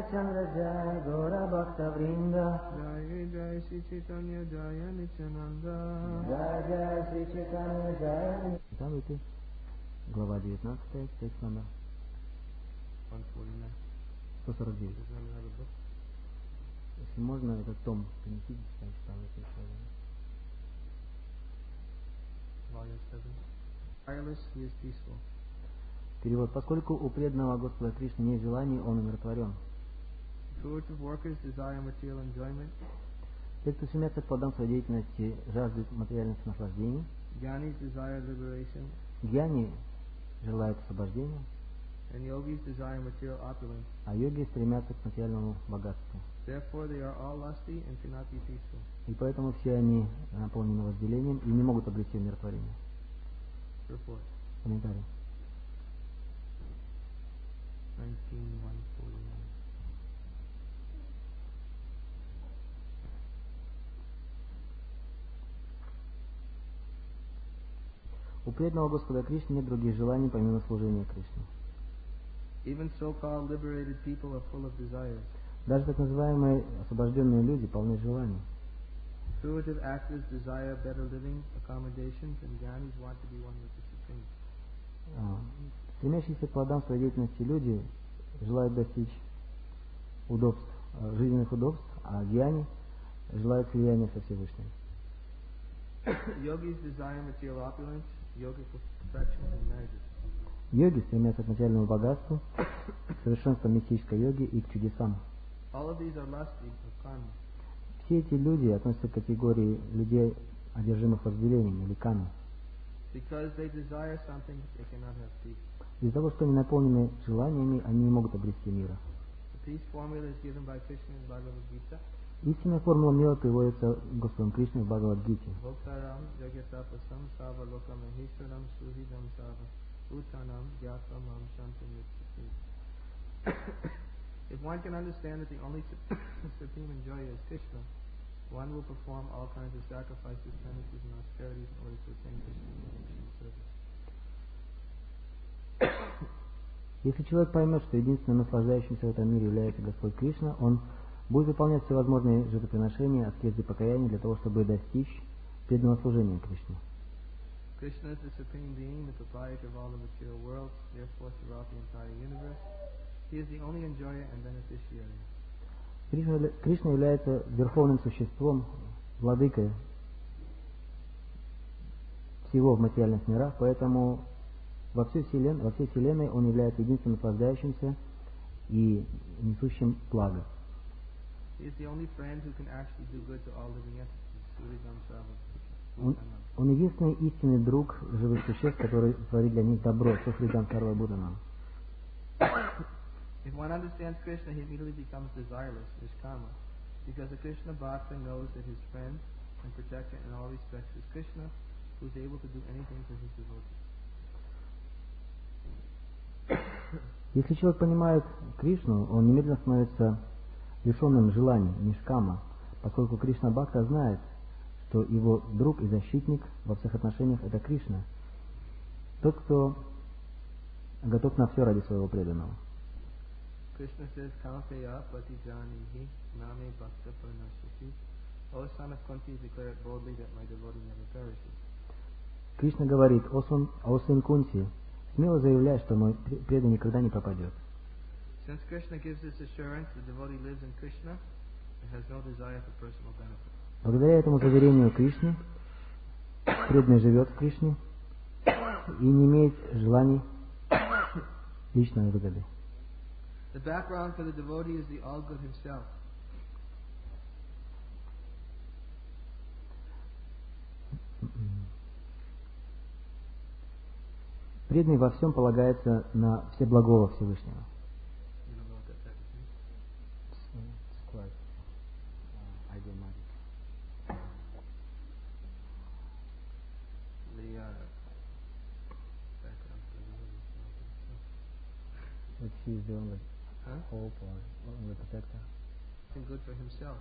Chandra Jai Gaura Bhakta Vrinda. Jai Jai Shri Chaitanya Jaya Nityananda. Jai Jai Shri Chaitanya Jai. Давайте. Глава 19, текст номер 149. 149. Is there another book? Если можно, этот том принесите, я читал это слово. Volume 7. Tireless, he is peaceful. Перевод. Поскольку у преданного Господа Кришны нет желаний, он умиротворен. Fruitive workers desire material enjoyment. Те, кто стремятся к плодам своей деятельности, жаждут материальных наслаждений. Jnanis desire liberation. Гьяни желают освобождения, And yogis desire material opulence. а йоги стремятся к материальному богатству. Therefore they are all lusty and cannot be peaceful. И поэтому все они наполнены вожделением и не могут обрести умиротворение. Report. Комментарий. 19:149. У преданного Господа Кришны нет других желаний, помимо служения Кришне. Even so-called liberated people are full of desires. Даже так называемые освобожденные люди полны желаний. Fruitive actors desire better living, accommodations, and jnanis want to be one with the Supreme. Стремящиеся к плодам своей деятельности люди желают достичь удобств, жизненных удобств, а гьяни желают слияния со Всевышним. Yogis desire material opulence, yogic perfection, and magic. Йоги стремятся к материальному богатству, к совершенству мистической йоги и к чудесам. All of these are lusty or karma. Все эти люди относятся к категории людей, одержимых вожделением или ками. Because they desire something, they cannot have peace. Из-за того, что они наполнены желаниями, они не могут обрести мира. The peace formula is given by Krishna in Bhagavad Gita. Истинная формула мира приводится Господом Кришной в Бхагавад-гите. Bhoktaram jagatapasam sava lokam maheshwaram suhidam sava uttanam gyatvam shantam yukti. If one can understand that the only supreme enjoyer is Krishna, one will perform all kinds of sacrifices, penances, and austerities in order to attain Krishna's service. Если человек поймет, что единственным наслаждающимся в этом мире является Господь Кришна, он будет выполнять всевозможные жертвоприношения, аскезы и покаяния для того, чтобы достичь преданного служения Кришне. Krishna is the supreme being, the proprietor of all the material worlds, therefore throughout the entire universe. He is the only enjoyer and beneficiary. Кришна является верховным существом, владыкой всего в материальных мирах, поэтому во всей Вселенной он является единственным наслаждающимся и несущим благо. He is the only friend who can actually do good to all living entities. Suridam Sava. Он единственный истинный друг живых существ, который творит для них добро. Сухридам Сарва Буданам. If one understands Krishna, he immediately becomes desireless, nishkama, because the Krishna Bhakta knows that his friend and protector in all respects is Krishna, who is able to do anything for his devotees. Если человек понимает Кришну, он немедленно становится лишенным желаний, нишкама, поскольку Кришна Бхакта знает, что его друг и защитник во всех отношениях это Кришна, тот, кто готов на все ради своего преданного. Krishna says, Kaunteya patijanihi name bhakta parnasati. O son of Kunti, declare it boldly that my devotee never perishes. Кришна говорит: о сын Кунти, смело заявляй, что мой преданный никогда не пропадет. Since Krishna gives this assurance, the devotee lives in Krishna and has no desire for personal benefit. Благодаря этому заверению Кришны, преданный живет в Кришне и не имеет желаний личной выгоды. The background for the devotee is the all-good himself. Преданный во всем полагается на всеблагого Всевышнего. You don't know what that means? It's quite idiomatic. The background for the devotee is all-good himself. That he is the only Huh? hope or only protector. Something good for himself.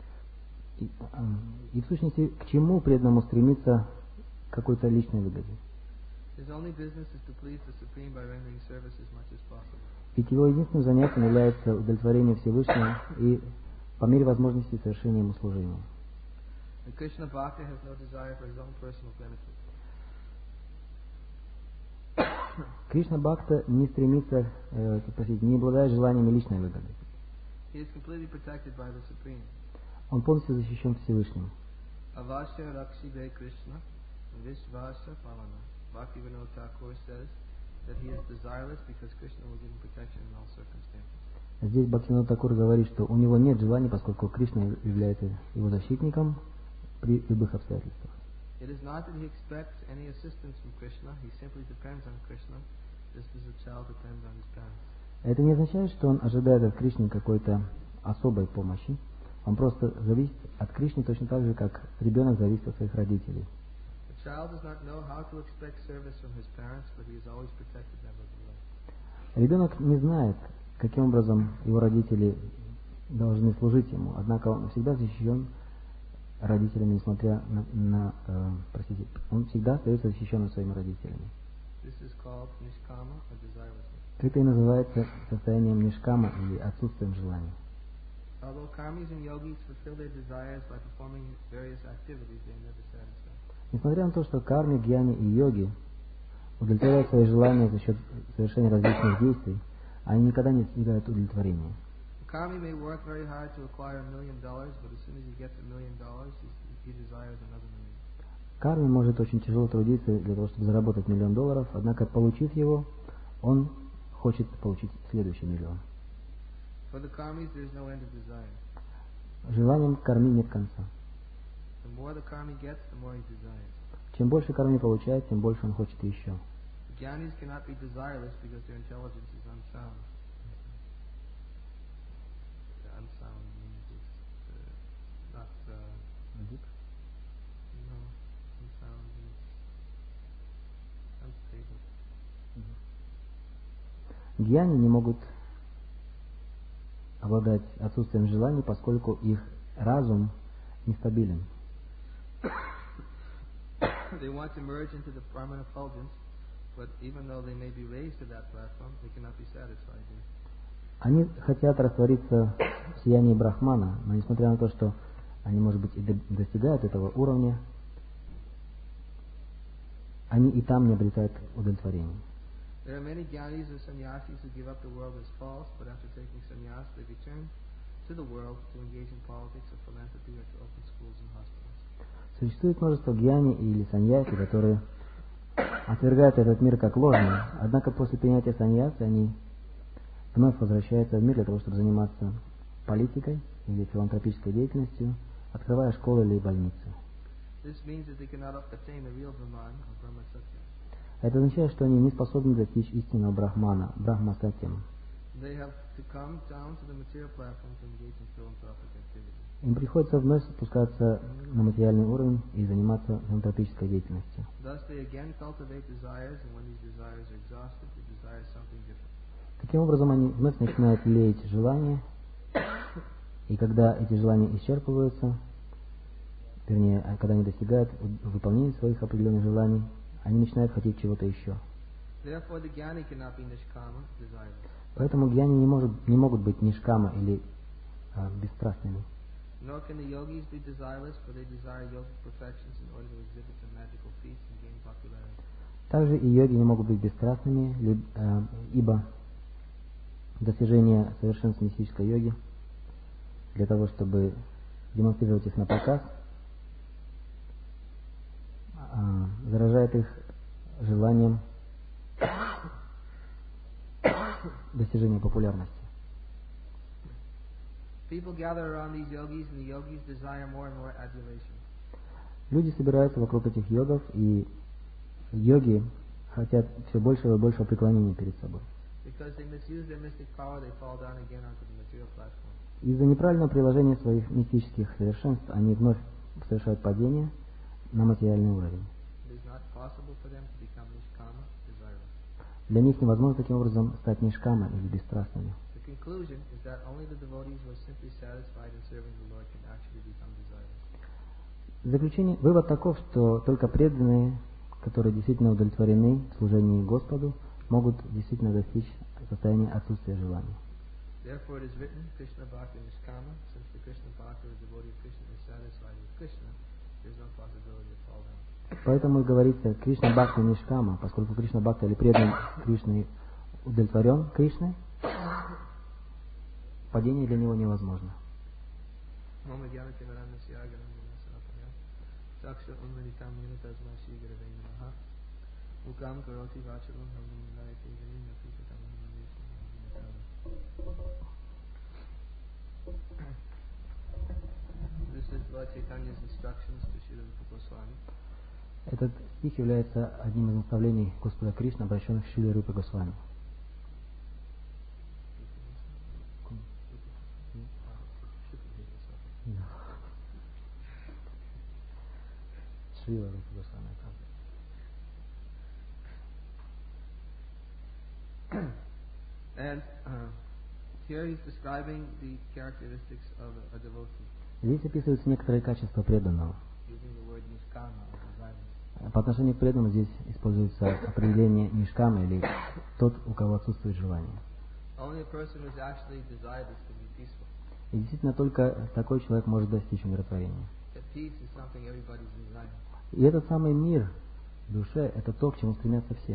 И в сущности, к чему преданному стремиться к какой-то личной выгоде? His only business is to please the Supreme by rendering service as much as possible. Ведь его единственным занятием является удовлетворение Всевышнего и по мере возможности совершения ему служения. The Krishna Bhakta has no desire for his own personal benefit. Кришна Бхакта не стремится, не обладает желаниями личной выгоды. He is completely protected by the Supreme. Он полностью защищен Всевышним. Avasya Rakshide Krishna Vishvasya Palana. Bhaktivinoda Thakur says that he is desireless because Krishna will give him protection in all circumstances. Здесь Бхактивинода Такур говорит, что у него нет желаний, поскольку Кришна является его защитником при любых обстоятельствах. It is not that he expects any assistance from Krishna, he simply depends on Krishna, just as a child depends on his parents. Это не означает, что он ожидает от Кришны какой-то особой помощи. Он просто зависит от Кришны точно так же, как ребенок зависит от своих родителей. The child does not know how to expect service from his parents, but he is always protected nevertheless. Ребенок не знает, каким образом его родители должны служить ему, однако он всегда защищен родителями, несмотря он всегда остается защищенным своими родителями. This is called nishkama, or desirelessness. Это и называется состоянием нишкама или отсутствием желания. Although karmis and yogis fulfill their desires by performing various activities, they are never satisfied. Несмотря на то, что карми, гьяни и йоги удовлетворяют свои желания за счет совершения различных действий, они никогда не достигают удовлетворения. Karmi may work very hard to acquire $1 million, but as soon as he gets $1 million, he desires another million. Карми может очень тяжело трудиться для того, чтобы заработать $1 миллион, однако, получив его, он хочет получить следующий миллион. For the karmis, there is no end of desire. Желанием карми нет конца. The more the karmi gets, the more he desires. Чем больше карми получает, тем больше он хочет еще. The jnanis cannot be desireless because their intelligence is unsound. Unsound means it's not. No, unsound means unstable. Гьяни не могут обладать отсутствием желаний, поскольку их разум нестабилен. They want to merge into the Brahman effulgence, but even though they may be raised to that platform, they cannot be satisfied there. Они хотят раствориться в сиянии Брахмана, но несмотря на то, что они, может быть, и достигают этого уровня, они и там не обретают удовлетворения. There are many jnanis or sannyasis who give up the world as false, but after taking sannyas, they return to the world to engage in politics or philanthropy or to open schools and hospitals. Существует множество гьяни или саньяси, которые отвергают этот мир как ложный, однако после принятия саньясы они вновь возвращаются в мир для того, чтобы заниматься политикой или филантропической деятельностью, открывая школы или больницы. This means that they cannot attain the real Brahman or Brahma Satya. Это означает, что они не способны достичь истинного Брахмана, Брахма Сатьям. They have to come down to the material platform to engage in philanthropic activity. Им приходится вновь спускаться на материальный уровень и заниматься филантропической деятельностью. Thus they again cultivate desires, and when these desires are exhausted, they desire something different. Таким образом, они вновь начинают леять желания, и когда эти желания исчерпываются, вернее, когда они достигают выполнения своих определенных желаний, они начинают хотеть чего-то еще. Therefore, the jnani cannot be nishkama, desireless. Поэтому гьяни не могут быть нишкама или бесстрастными. Nor can the yogis be desireless, for they desire yogic perfections in order to exhibit some magical feats and gain popularity. Также и йоги не могут быть бесстрастными, ибо достижение совершенства мистической йоги для того, чтобы демонстрировать их на показ, заражает их желанием достижения популярности. People gather around these yogis, and the yogis desire more and more adulation. Люди собираются вокруг этих йогов, и йоги хотят все большего и большего преклонения перед собой. Because they misuse their mystic power, they fall down again onto the material platform. Из-за неправильного приложения своих мистических совершенств они вновь совершают падение на материальный уровень. It is not possible for them to become nishkama, desireless. Для них невозможно таким образом стать нишкама или бесстрастными. The conclusion is that only the devotees who are simply satisfied in serving the Lord can actually become desireless. В заключение, вывод таков, что только преданные, которые действительно удовлетворены в служении Господу, могут действительно достичь состояния отсутствия желания. Therefore it is written, Krishna Bhakti Nishkama, since the Krishna Bhakta, the devotee of Krishna, is satisfied with Krishna, there is no possibility of fall down. Поэтому и говорится Кришна Бхакти Нишкама, поскольку Кришна Бхакти или предан Кришне удовлетворен Кришной, падение для него невозможно. Mama Gyana Kimarana Syagana Manasapaya, Saksha Unmanitam Yanatasma Shigara Vainaha, Mukam Karoti Vachalam Hamanayati Vaina Pitakam This is Lord Chaitanya's instructions to Srila Rupa Goswami. Этот стих является одним из наставлений Господа Кришны, обращенных к Шриле Рупе Госвами. Шрила Рупе Госвами. And here he's describing the characteristics of a devotee, Здесь описываются некоторые качества преданного. using the word niskama or desire. По отношению к преданному здесь используется определение нишкама, или тот, у кого отсутствует желание. Only a person who is actually desirous can be peaceful. И действительно только такой человек может достичь умиротворения. That peace is something everybody's desiring. И этот самый мир в душе – это то, к чему стремятся все.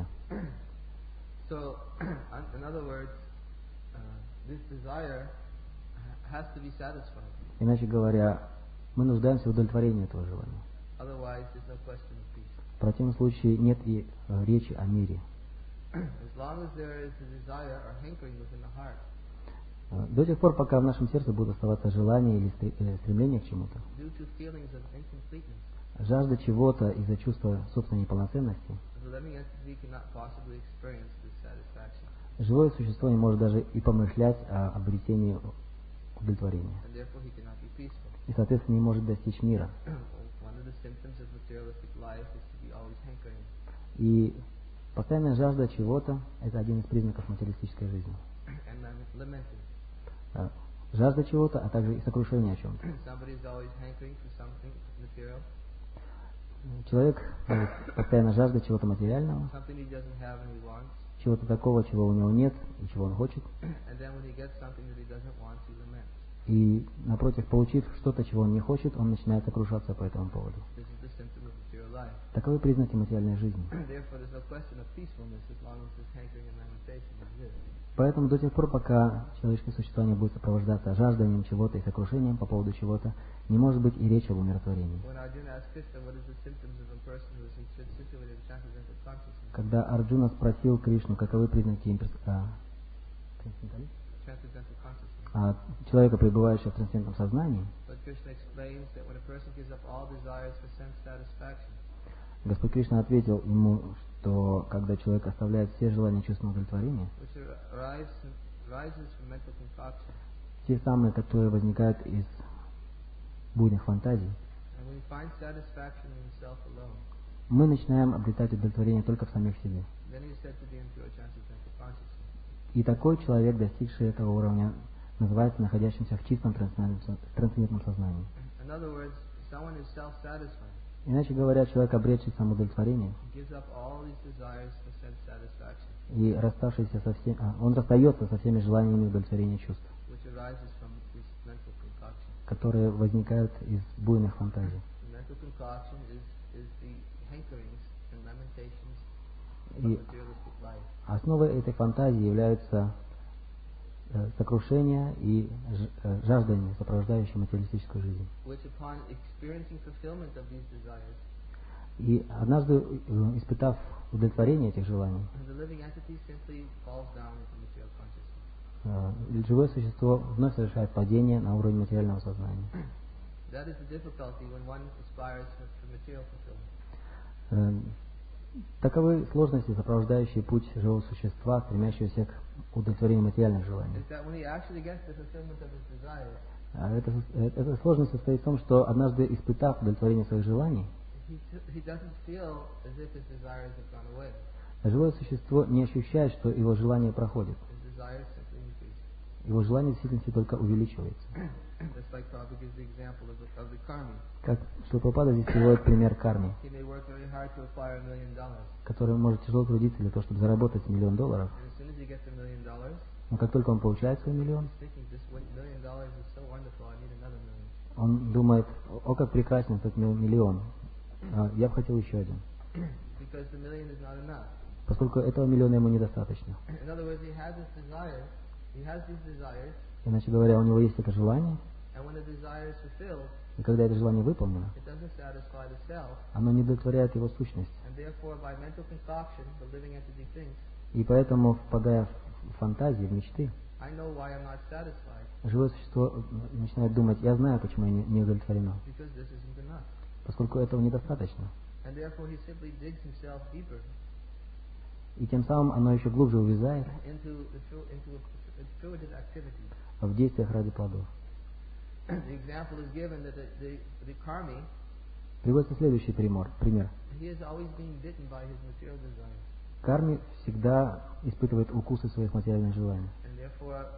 So, in other words, this desire has to be satisfied. Иначе говоря, мы нуждаемся в удовлетворении этого желания. Otherwise, there's no question of peace. В противном случае нет и речи о мире. As long as there is a desire or hankering within the heart, До тех пор, пока в нашем сердце будут оставаться желания или стремления к чему-то, due to feelings of incompleteness, жажда чего-то из-за чувства собственной неполноценности, the living entity cannot possibly experience this satisfaction. живое существо не может даже и помышлять о обретении удовлетворения. And therefore he cannot be peaceful. И, соответственно, не может достичь мира. One of the symptoms of materialistic life is to be always hankering. И постоянная жажда чего-то – это один из признаков материалистической жизни. And lamenting. Жажда чего-то, а также и сокрушение о чем-то. Somebody is always hankering for something material, Человек постоянно жажда чего-то материального, something he doesn't have and he wants. чего-то такого, чего у него нет и чего он хочет. And then when he gets something that he doesn't want, he laments. И, напротив, получив что-то, чего он не хочет, он начинает сокрушаться по этому поводу. This is the symptom of material life. Таковы признаки материальной жизни. Therefore, there's no question of peacefulness as long as this hankering and lamentation exists. Поэтому до тех пор, пока человеческое существование будет сопровождаться жажданием чего-то и сокрушением по поводу чего-то, не может быть и речи об умиротворении. When Arjuna asked Krishna what is the symptoms of a person who is situated in transcendental consciousness, Когда Арджуна спросил Кришну, каковы признаки transcendental consciousness, человека, пребывающего в трансцендентном сознании, but Krishna explains that when a person gives up all desires for sense satisfaction, Господь Кришна ответил ему, что когда человек оставляет все желания чувственного удовлетворения, which arises from mental concoction, те самые, которые возникают из буйных фантазий, and when he finds satisfaction in himself alone, мы начинаем обретать удовлетворение только в самих себе. then he is said to be in pure transcendental consciousness. И такой человек, достигший этого уровня, называется находящимся в чистом трансцендентном сознании. In other words, someone is self-satisfied, Иначе говоря, человек, обретший самоудовлетворение, gives up all these desires for sense satisfaction, и расставшийся со всеми, он расстается со всеми желаниями удовлетворения чувств, which arises from this mental concoction. которые возникают из буйных фантазий. The mental concoction is the hankerings and lamentations of И materialistic life. основой этой фантазии являются сокрушение и жаждание, сопровождающие материалистическую жизнь. Which upon experiencing fulfillment of these desires, И однажды, испытав удовлетворение этих желаний, the living entity simply falls down into material consciousness. живое существо вновь совершает падение на уровень материального сознания. That is the difficulty when one aspires for material fulfillment. Таковы сложности, сопровождающие путь живого существа, стремящегося к удовлетворению материальных желаний. Is that when he actually gets the fulfillment of his desires, Эта сложность состоит в том, что однажды испытав удовлетворение своих желаний, he doesn't feel as if his desires have gone away. живое существо не ощущает, что его желание проходит. His desires simply increase. его желание в действительности только увеличивается. Just like Prabhupada gives the example of the karmi. Как Шилпрапада здесь приводит пример карми, He may work very hard to acquire $1 million. который может тяжело трудиться для того, чтобы заработать $1 миллион. And as soon as he gets $1 million, Но как только он получает свой миллион, he's thinking, this $1 million is so wonderful, I need another million. он думает, о, как прекрасен этот миллион, я бы хотел еще один. Because the million is not enough. Поскольку этого миллиона ему недостаточно. In other words, he has these desires, Иначе говоря, у него есть это желание, and when the desire is fulfilled, и когда это желание выполнено, it doesn't satisfy the self, оно не удовлетворяет его сущность. and therefore by mental concoction, the living entity thinks, И поэтому, впадая в фантазии, в мечты, I know why I'm not satisfied, живое существо начинает думать, я знаю, почему я не удовлетворено, because this isn't enough. поскольку этого недостаточно. And therefore he simply digs himself deeper И тем самым оно еще глубже увязает into fruitive activity. в действиях ради плодов. The example is given that the karmi, Приводится следующий пример. he is always being bitten by his material desires. Карми всегда испытывает укусы своих материальных желаний. And therefore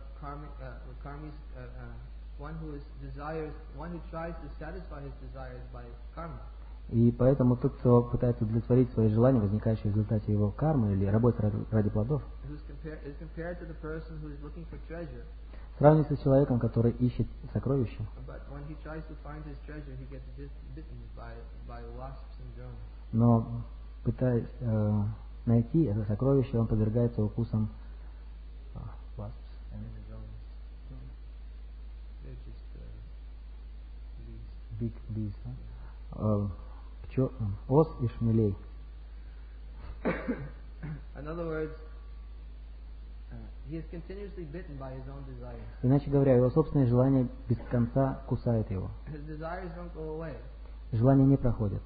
one who tries to satisfy his desires by karma, И поэтому тот, кто пытается удовлетворить свои желания, возникающие в результате его кармы или работы ради плодов, is compared to the person who is looking for treasure. сравнивается с человеком, который ищет сокровища, But when he tries to find his treasure, he gets bitten by wasps and drones. но пытаясь найти это сокровище, он подвергается укусам wasps. And the drones. They're just bees. Big bees, ос и шмелей. In other words, he is continuously bitten by his own desires. Иначе говоря, его собственное желание без конца кусает его. His desires don't go away Желания не проходят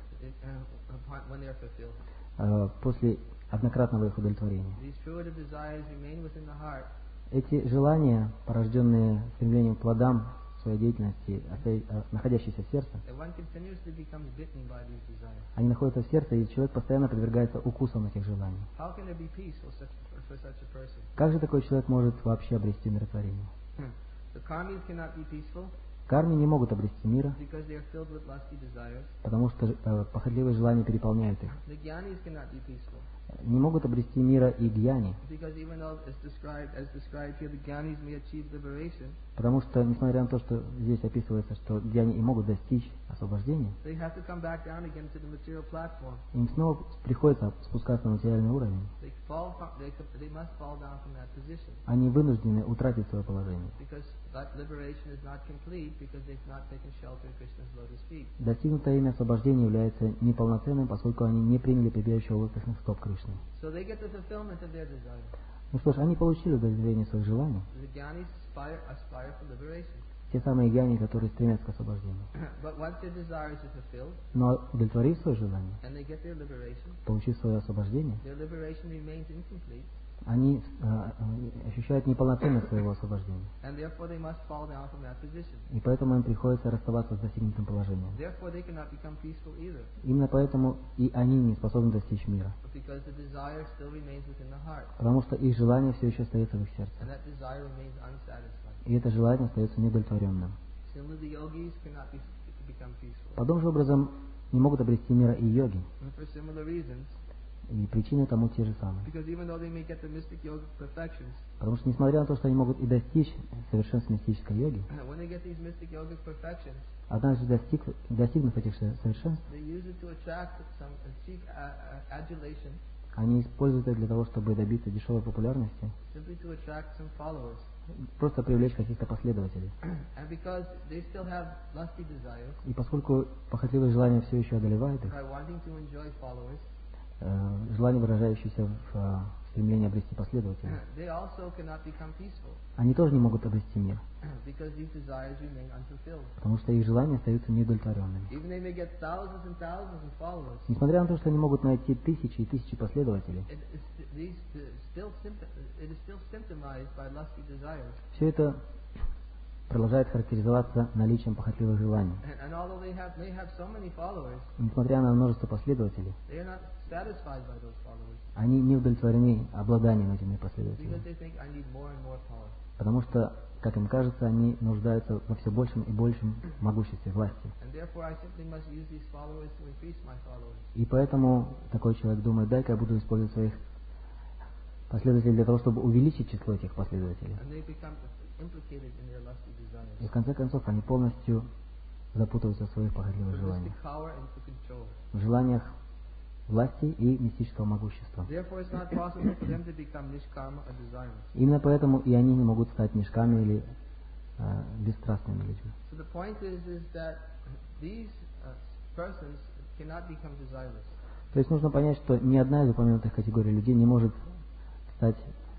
when they are fulfilled. после однократного их удовлетворения. These fruitive desires remain within the heart, Эти желания, порожденные стремлением к плодам своей деятельности, находящиеся в сердце, and one continuously becomes bitten by these desires. они находятся в сердце, и человек постоянно подвергается укусам этих желаний. How can there be peace for such a person? Как же такой человек может вообще обрести умиротворение? The karmis cannot be peaceful Карми не могут обрести мира, because they are filled with lusty desires. потому что похотливые желания переполняют их. The jnanis cannot be peaceful Не могут обрести мира и гьяни, because even though as described here, the jnanis may achieve liberation, потому что, несмотря на то, что здесь описывается, что гьяни и могут достичь освобождения, they have to come back down again to the material platform. им снова приходится спускаться на материальный уровень. They must fall down from that position Они вынуждены утратить свое положение. because that liberation is not complete because they've not taken shelter in Krishna's lotus feet. Достигнутое ими освобождение является неполноценным, поскольку они не приняли прибежище лотосных стоп Кришны. So they get the fulfillment of their desires. Ну что ж, они получили удовлетворение своих желаний. The jnanis aspire for liberation. Те самые гьяни, которые стремятся к освобождению. But once their desires are fulfilled Но удовлетворив свое желание, and they get their liberation, получив свое освобождение, their liberation remains incomplete, они ощущают неполноценность своего освобождения. and therefore they must fall down from that position. И поэтому им приходится расставаться с достигнутым положением. Therefore they cannot become peaceful either Именно поэтому и они не способны достичь мира. because the desire still remains within the heart Потому что их желание все еще остается в их сердце. and that desire remains unsatisfied. И это желание остается неудовлетворенным. Similarly, the yogis cannot become peaceful. Подобным же образом не могут обрести мира и йоги. And for similar reasons, И причины тому те же самые. because even though they may get the mystic yogic perfections, Потому что несмотря на то, что они могут и достичь совершенства мистической йоги, when they get these mystic yogic perfections, однажды достигнув этих совершенств, they use it to attract some cheap adulation, они используют это для того, чтобы добиться дешевой популярности, simply to attract some followers. просто привлечь каких-то последователей. And because they still have lusty desires, И поскольку похотливые желания все еще одолевают их, by wanting to enjoy followers, желания, выражающиеся в стремлении обрести последователей, they also cannot become peaceful они тоже не могут обрести мир, because these desires remain unfulfilled. потому что их желания остаются неудовлетворенными. Even they may get thousands and thousands of followers, Несмотря на то, что они могут найти тысячи и тысячи последователей, it is still symptomized by lusty desires. все это продолжает характеризоваться наличием похотливых желаний. And although they have so many followers, И несмотря на множество последователей, they are not satisfied by those followers они не удовлетворены обладанием этими because последователями, they think I need more and more power. потому что Как им кажется, они нуждаются во все большем и большем могуществе власти. And therefore I simply must use these followers to increase my followers. И поэтому такой человек думает, дай-ка я буду использовать своих последователей для того, чтобы увеличить число этих последователей. And they become implicated in their lusty desires. И в конце концов они полностью запутываются в своих похотливых For желаниях. mystic power and for control. В желаниях власти и мистического могущества. Therefore it's not possible for them to become nishkarma or desirous. Именно поэтому и они не могут стать нишками или бесстрастными людьми. So the point is that these persons cannot become desirous. То есть нужно понять, что ни одна из упомянутых категорий людей не может стать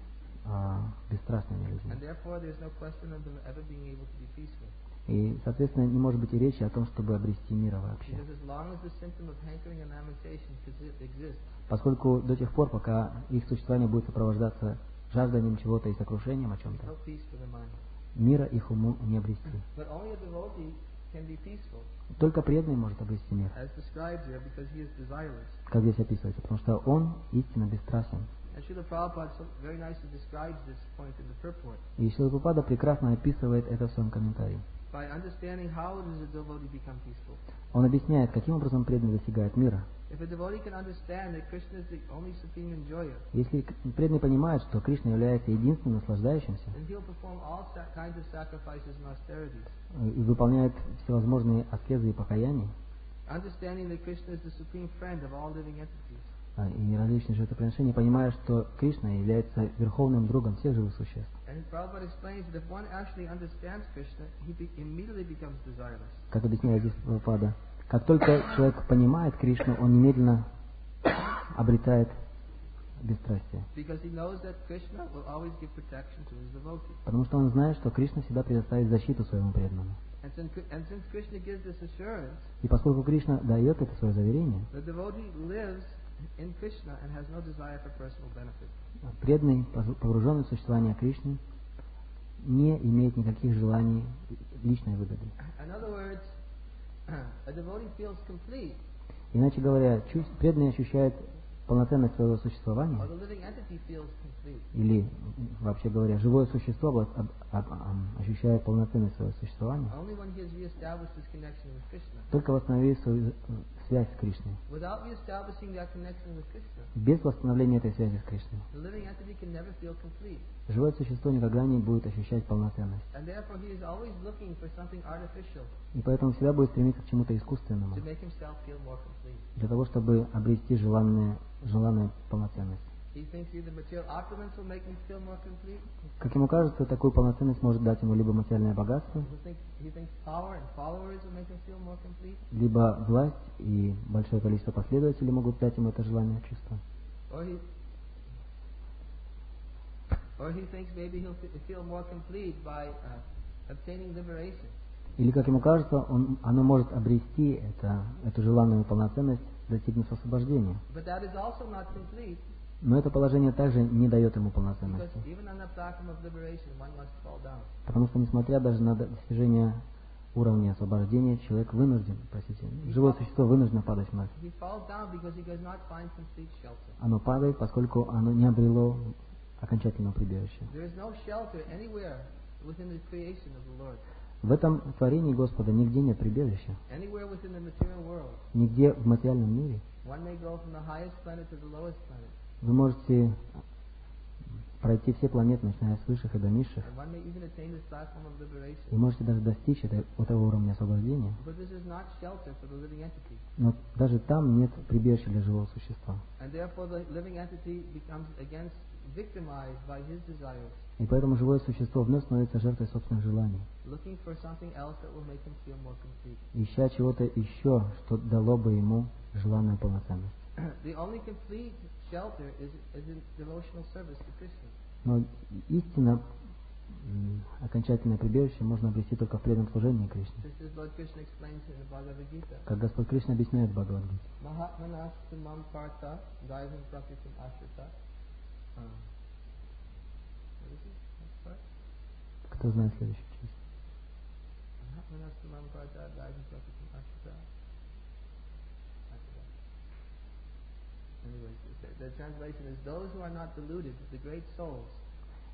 бесстрастными людьми. And therefore there's no question of them ever being able to be peaceful. И, соответственно, не может быть и речи о том, чтобы обрести мира вообще. Because as long as the symptom of hankering and lamentation exists, Поскольку до тех пор, пока их существование будет сопровождаться жажданием чего-то и сокрушением о чем-то, no peace for the mind. мира их уму не обрести. But only a devotee can be peaceful, Только преданный может обрести мир, as described here, because he is desirous. как здесь описывается, потому что он истинно бесстрастен. And Srila Prabhupada very nicely describes this point in the purport. И Шрила Прабхупада прекрасно описывает это в своем комментарии. By understanding how does a devotee become peaceful. Он объясняет, каким образом преданный достигает мира. If a devotee can understand that Krishna is the only supreme enjoyer, Если преданный понимает, что Кришна является единственным наслаждающимся then he'll perform all kinds of sacrifices and austerities. И выполняет всевозможные аскезы и покаяния, Understanding that Krishna is the supreme friend of all living entities. И различные жертвоприношения, понимая, что Кришна является верховным другом всех живых существ. And Prabhupada explains that if one actually understands Krishna, he immediately becomes desireless. Как объясняет здесь Прабхупада, как только человек понимает Кришну, он немедленно обретает бесстрастие. Because he knows that Krishna will always give protection to his devotee. Потому что он знает, что Кришна всегда предоставит защиту своему преданному. And since Krishna gives this assurance, И поскольку Кришна дает это свое заверение, the devotee lives in Krishna and has no desire for personal benefit. преданный, погруженный в существование Кришны, не имеет никаких желаний личной выгоды. In other words, a devotee feels complete, Иначе говоря, преданный ощущает полноценность своего существования, or the living entity feels complete, или, вообще говоря, живое существо ощущает полноценность своего существования, only when he has reestablished his connection with Krishna. только восстановив свою связь с Кришной. Without reestablishing that connection with Krishna, Без восстановления этой связи с Кришной the living entity can never feel complete. живое существо никогда не будет ощущать полноценность. And therefore he is always looking for something artificial И поэтому всегда будет стремиться к чему-то искусственному, to make himself feel more complete. для того, чтобы обрести желанную полноценность. He thinks either material opulence will make him feel more complete, Как ему кажется, такую полноценность может дать ему либо материальное богатство, he thinks power and followers will make him feel more complete, либо власть и большое количество последователей могут дать ему это желание чувства. or he thinks maybe he'll feel more complete by obtaining liberation. Или, как ему кажется, оно может обрести эту желанную полноценность, достигнув освобождения. But that is also not complete, Но это положение также не дает ему because полноценности. even on the platform of liberation, one must fall down. Потому что, несмотря даже на достижение уровня освобождения, человек вынужден, живое существо вынуждено падать вновь. He falls down because he does not find complete shelter. Оно падает, поскольку оно не обрело окончательного прибежища. There is no shelter anywhere within the creation of the Lord, В этом творении Господа нигде нет прибежища, anywhere within the material world. нигде в материальном мире. One may go from the highest planet to the lowest planet, Вы можете пройти все планеты, начиная с высших и до низших, and one may even attain this platform of и liberation. можете даже достичь этого уровня освобождения. But this is not shelter for the living entity, Но даже там нет прибежища для живого существа. and therefore the living entity becomes again victimized by his desires, И поэтому живое существо вновь становится жертвой собственных желаний, looking for something else that will make him feel more complete. ища чего-то еще, что дало бы ему желанную полноценность. The only complete shelter is in devotional service to Krishna. Но истинно окончательное прибежище можно обрести только в преданном служении Кришне. Just as Lord Krishna explains in the Bhagavad Gita, Как Господь Кришна объясняет в Бхагавад-гите. Mahatmanastu mam partha daivim prakritim ashrita. What is it? Next part? Кто знает следующую часть? Mahatmanastu mam partha daivim prakritim ashrita. Anyway, the translation is those who are not deluded, the great souls.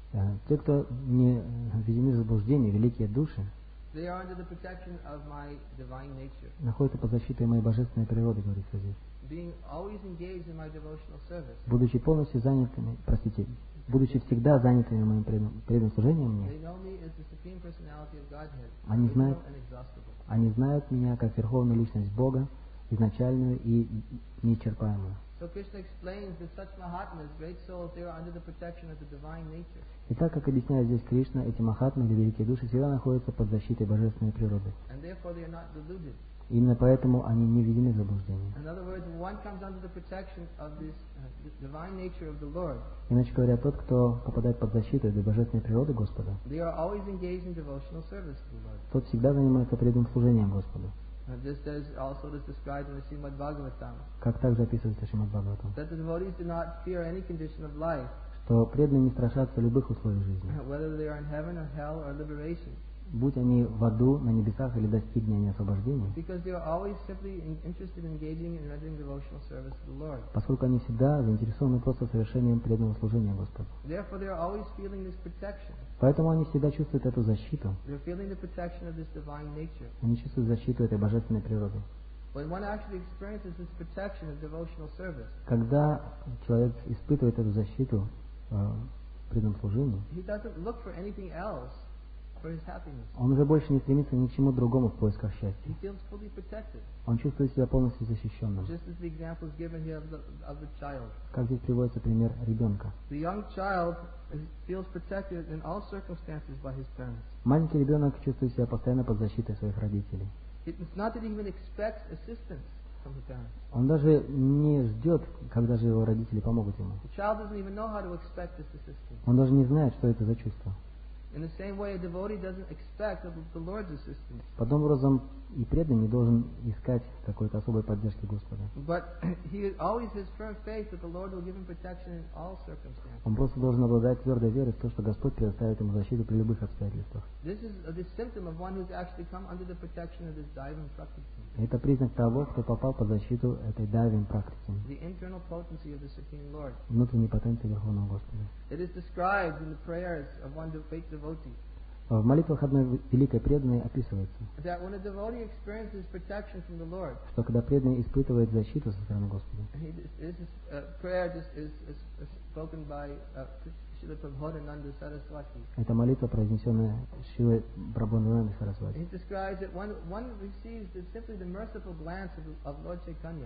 Те, кто не введены в заблуждение, великие души, they are under the protection of my divine nature, находятся под защитой моей божественной природы, говорится здесь. being always engaged in my devotional service. Будучи полностью занятыми, будучи всегда занятыми моим преданным служением мне, They know me as the supreme personality of Godhead, Они знают- eternal and inexhaustible. они знают меня как верховную личность Бога, изначальную и неисчерпаемую. So Krishna explains that such Mahatmas, great souls, they are under the protection of the divine nature. И так, как объясняет здесь Кришна, эти махатмы или великие души всегда находятся под защитой божественной природы. And therefore they are not deluded. Именно поэтому они не введены в заблуждение. In other words, when one comes under the protection of this divine nature of the Lord, Иначе говоря, тот, кто попадает под защиту этой божественной природы Господа, they are always engaged in devotional service to the Lord. тот всегда занимается преданным служением Господу. This is also described in the Srimad Bhagavatam, Как также описывается Шримад Бхагаватам, that the devotees do not fear any condition of life, что преданные не страшатся любых условий жизни. whether they are in heaven or hell or liberation, Будь они в аду, на небесах или достигни они освобождения, because they are always simply interested in engaging in rendering devotional service to the Lord. поскольку они всегда заинтересованы просто совершением преданного служения Господу. Therefore, they are always feeling this protection. Поэтому они всегда чувствуют эту защиту. They're feeling the protection of this divine nature. Они чувствуют защиту этой божественной природы. When one actually experiences this protection of devotional service, Когда человек испытывает эту защиту в преданном служении, he doesn't look for anything else for his happiness. он уже больше не стремится ни к чему другому в поисках счастья. He feels fully protected. Он чувствует себя полностью защищенным. Just as the example is given here of the child. Как здесь приводится пример ребенка. The young child feels protected in all circumstances by his parents. Маленький ребенок чувствует себя постоянно под защитой своих родителей. It's not that he even expects assistance from the parents. Он даже не ждет, когда же его родители помогут ему. The child doesn't even know how to expect this assistance. Он даже не знает, что это за чувство. In the same way, a devotee doesn't expect the Lord's assistance. Подобным образом и преданный не должен искать какой-то особой поддержки Господа. But he always has firm faith that the Lord will give him protection in all circumstances. Он просто должен обладать твердой верой в то, что Господь предоставит ему защиту при любых обстоятельствах. This is the symptom of one who's actually come under the protection of this Daivam Prakriti, Это признак того, кто попал под защиту этой Дайвин Пракрити, the internal potency of the Supreme Lord. внутренней потенции Верховного Господа. It is described in the prayers of one great devotee В молитвах одной великой преданной описывается, that when a devotee experiences protection from the Lord, что когда преданный испытывает защиту со стороны Господа, this prayer is spoken by Srila Prabodhananda Saraswati. это молитва, произнесенная Шилой Прабхананды Сарасвати. He describes that one receives simply the merciful glance of Lord Chaitanya.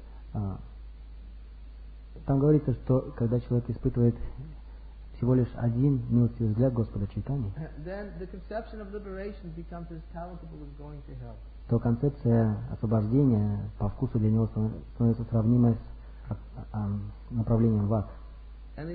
Там говорится, что когда человек испытывает всего лишь один милостивый взгляд Господа Чайтани, Then the conception of liberation becomes as palatable as going to hell. то концепция освобождения по вкусу для него становится сравнимой с направлением в ад. And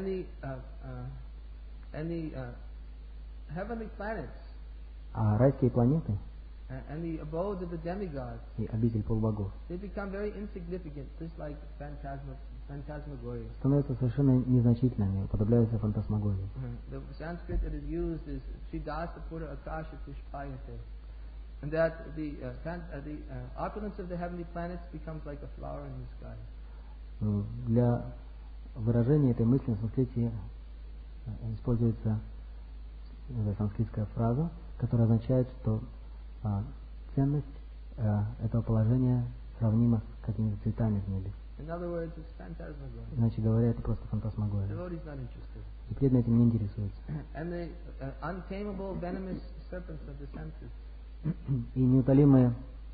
the heavenly planets А райские планеты and the abodes of the demigods, и обитель полубогов they become very insignificant, just like phantasmagoria. становятся совершенно незначительными, уподобляются фантасмагории. The Sanskrit that is used is Sridasapura Akasha Pushpayate. And that the opulence of the heavenly planets becomes like a flower in the sky. Для выражения этой мысли на санскрите используется санскритская фраза, которая означает, что ценность этого положения сравнима с какими-то цветами в небе. In other words, it's phantasmagoria. Иначе говоря, это просто фантасмагория. Devotees not interested. И преданные этим не интересуются. And the untamable venomous serpents of the senses, И неутолимые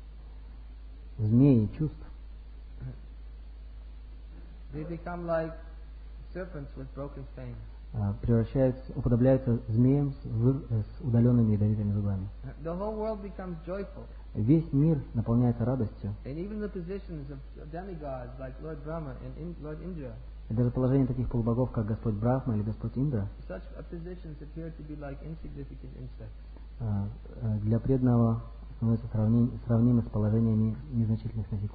змеи чувств, they become like serpents with broken fangs. уподобляются змеям с удаленными ядовитыми зубами. The whole world becomes joyful. Весь мир наполняется радостью. And even the positions of demigods like Lord Brahma and Lord Indra, И даже положение таких полубогов, как Господь Брахма или Господь Индра, such positions appear to be like insignificant insects. для преданного становятся сравнимы с положениями незначительных насекомых.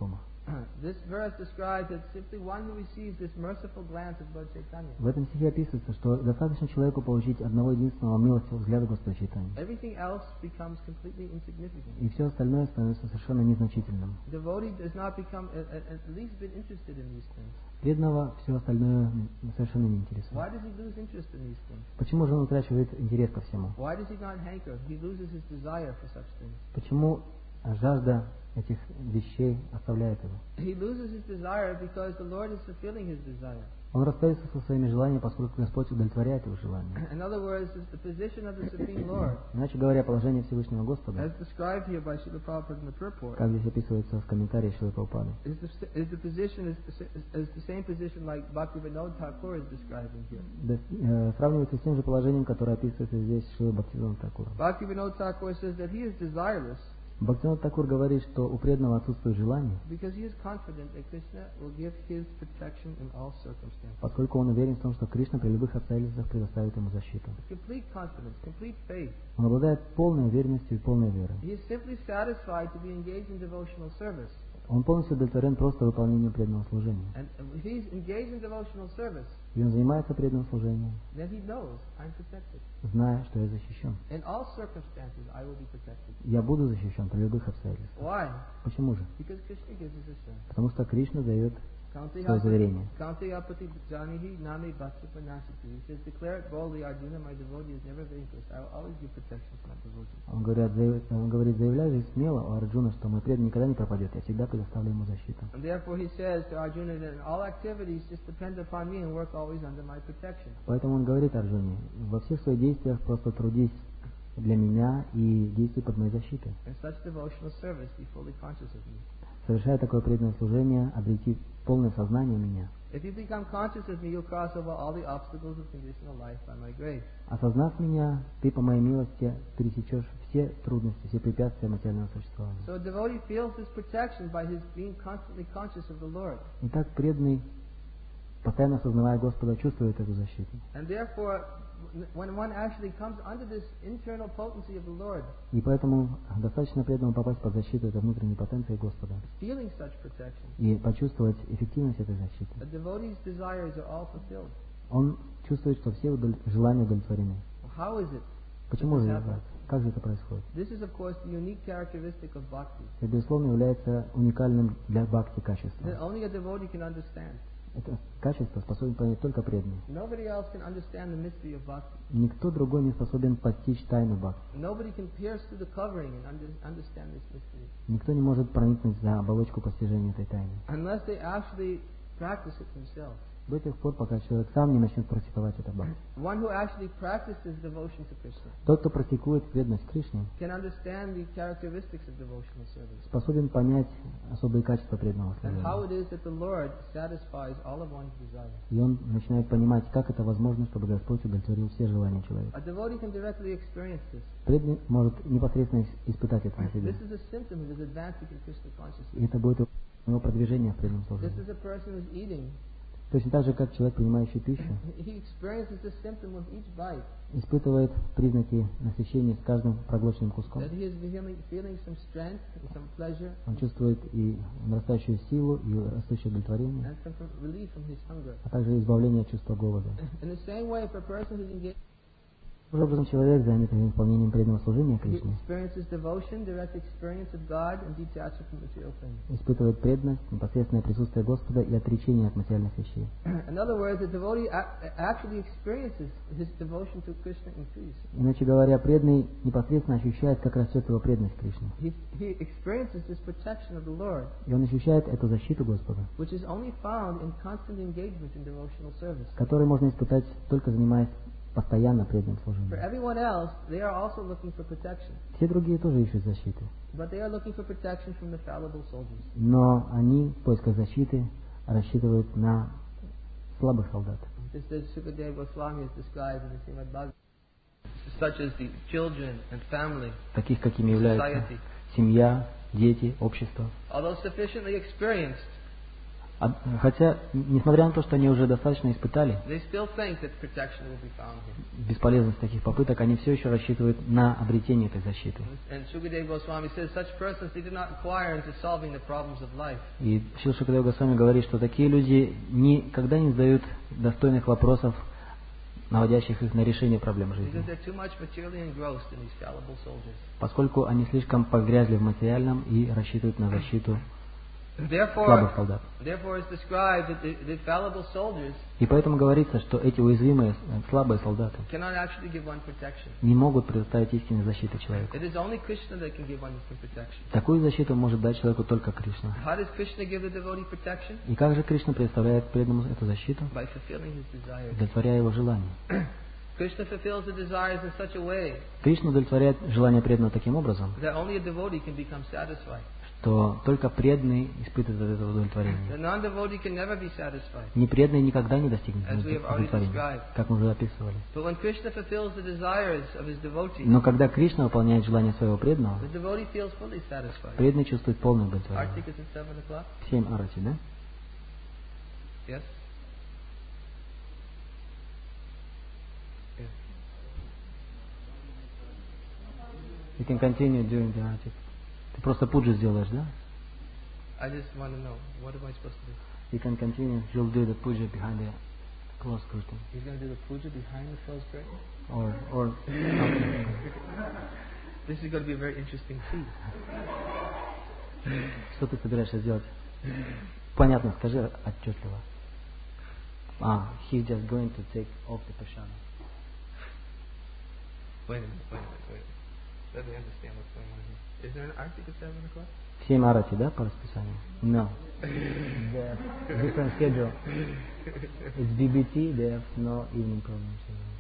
This verse describes that simply one who receives this merciful glance of Lord Chaitanya. В этом стихе описывается, что достаточно человеку получить одного единственного милостивого взгляда Господа Чайтаньи. Everything else becomes completely insignificant. И все остальное становится совершенно незначительным. Devotee does not become at least bit interested in these things. Преданного все остальное совершенно не Why интересует. does he lose interest in these things? Почему же он утрачивает интерес ко всему? Why does he not hanker? He loses his desire for such things. Почему жажда этих вещей оставляет его? He loses his desire because the Lord is fulfilling his desire. Он расстается со своими желаниями, поскольку Господь удовлетворяет его желания. In other words, it's the position of the Supreme Lord, Иначе говоря, положение Всевышнего Господа, as described here by Srila Prabhupada in the purport, как здесь описывается в комментарии Шрилы Прабхупады, is the position is the same position like Bhaktivinoda Thakur is describing here. Сравнивается с тем же положением, которое описывается здесь Шрилой Бхактивинода Такуром. Bhaktivinoda Thakur says that he is desireless Бхактивинода Такур говорит, что у преданного отсутствует желание, because he is confident that Krishna will give his protection in all circumstances. поскольку он уверен в том, что Кришна при любых обстоятельствах предоставит ему защиту. Complete confidence, complete faith. Он обладает полной уверенностью и полной верой. He is simply satisfied to be engaged in devotional service. Он полностью удовлетворен просто выполнением преданного служения. And if he's engaged in devotional service, И он занимается преданным служением, then he knows I'm protected. зная, что я защищен. In all circumstances, I will be protected. Я буду защищен при любых обстоятельствах. Why? Почему же? Because Krishna gives his assurance. Потому что Кришна дает свое заверение. Kantayapati janihi nami bhakti panasiti. He says, declare it boldly, Arjuna, my devotee is never vanquished. I will always give protection to my devotee. Он говорит, заявляй же смело о Арджуна, что мой преданный никогда не пропадет. Я всегда предоставлю ему защиту. And therefore he says to Arjuna that in all activities just depend upon me and work always under my protection. Поэтому он говорит Арджуне, во всех своих действиях просто трудись для меня и действуй под моей защитой. In such devotional service, be fully conscious of me. Совершая такое преданное служение, обрети полное сознание меня. If you become conscious of me, you'll cross over all the obstacles of conditional life by my grace. Осознав меня, ты по моей милости пересечешь все трудности, все препятствия материального существования. So a devotee feels his protection by his being constantly conscious of the Lord. Итак, преданный, постоянно осознавая Господа, чувствует эту защиту. And therefore, when one actually comes under this internal potency of the Lord, И поэтому достаточно преданному попасть под защиту этой внутренней потенции Господа feeling such protection, и почувствовать эффективность этой защиты. a devotee's desires are all fulfilled. Он чувствует, что все желания удовлетворены. How is it? Почему же это? Как же это происходит? This is, of course, the unique characteristic of bhakti Это, безусловно, является уникальным для бхакти качеством. that only a devotee can understand. Это качество способен понять только преданный. Nobody else can understand the mystery of bhakti. Никто другой не способен постичь тайну бхакти. Nobody can pierce through the covering and understand this mystery Никто не может проникнуть за оболочку постижения этой тайны. unless they actually practice it themselves. До тех пор, пока человек сам не начнет практиковать это бхакти. One who actually practices devotion to Krishna Тот, кто практикует преданность Кришне, can understand the characteristics of devotional service способен понять особые качества преданного and how служения. it is that the Lord satisfies all of one's desires. И он начинает понимать, как это возможно, чтобы Господь удовлетворил все желания человека. A devotee can directly experience this. Преданный может непосредственно испытать это на себе. This is a symptom of his advancing in Krishna consciousness. И это будет его продвижение в преданном This служении. is a person who's eating. Точно так же, как человек, принимающий пищу, He experiences this symptom with each bite, испытывает признаки насыщения с каждым проглоченным куском. that he is feeling some strength and some pleasure Он чувствует и нарастающую силу, и растущее удовлетворение, and some relief from his hunger. а также избавление от чувства голода. In the same way, if a person who's engaged, Таким образом, человек, занятый исполнением преданного служения he Кришне, experiences devotion, direct experience of God, and detachment from material things. испытывает преданность, непосредственное присутствие Господа и отречение от материальных вещей. In other words, the devotee actually experiences his devotion to Krishna increase. Иначе говоря, преданный непосредственно ощущает, как растет его преданность Кришне. He experiences this protection of the Lord, И он ощущает эту защиту Господа, which is only found in constant engagement in devotional service. которую можно испытать только занимаясь постоянно преданным For служением. everyone else, they are also looking for protection, Все другие тоже ищут защиты, but they are looking for protection from the fallible soldiers. но они в поисках защиты рассчитывают на слабых солдат. Just as Sukadeva Goswami is described in the Srimad Bhagavatam, such as the children and family, Таких, какими являются society. семья, дети, общество. Although sufficiently experienced, Хотя, несмотря на то, что они уже достаточно испытали they still think that protection will be found here. бесполезность таких попыток, они все еще рассчитывают на обретение этой защиты. And Shukadeva Goswami says such persons, they do not inquire into solving the problems of life. И Шрила Шукадев Госвами говорит, что такие люди никогда не задают достойных вопросов, наводящих их на решение проблем жизни, Because they're too much materially engrossed in these fallible soldiers. поскольку они слишком погрязли в материальном и рассчитывают на защиту слабых солдат. Therefore it's described that the fallible soldiers И поэтому говорится, что эти уязвимые, слабые солдаты cannot actually give one protection. не могут предоставить истинной защиты человеку. It is only Krishna that can give one protection. Такую защиту может дать человеку только Кришна. How does Krishna give the devotee protection? И как же Кришна предоставляет преданному эту защиту? By fulfilling his desires. Удовлетворяя его желания. Krishna fulfills the desires in such a way Кришна удовлетворяет желания преданного таким образом, that only a devotee can become satisfied. что только преданный испытывает от этого удовлетворение. The non-devotee can never be satisfied. Непреданный никогда не достигнет As we have already удовлетворения, described. как мы уже описывали. But when Krishna fulfills the desires of his devotee, Но когда Кришна выполняет желание своего преданного, the devotee feels fully satisfied. преданный чувствует полное удовлетворение. Artik is at 7 o'clock? 7 арати, да? Yes? Yes. You can continue during the arati. Ты просто пуджу сделаешь, да? I just want to know, what am I supposed to do? You can continue. You'll do the puja behind the closed curtain. He's going to do the puja behind the closed curtain? Or This is going to be a very interesting feat. Что ты собираешься сделать? Понятно, скажи отчетливо. He's just going to take off the prashana. Wait a minute. Let me understand what's going on here. Is there an artik at 7 o'clock? 7 арати, да, по расписанию? No. The different schedule. It's BBT, they have no evening programs.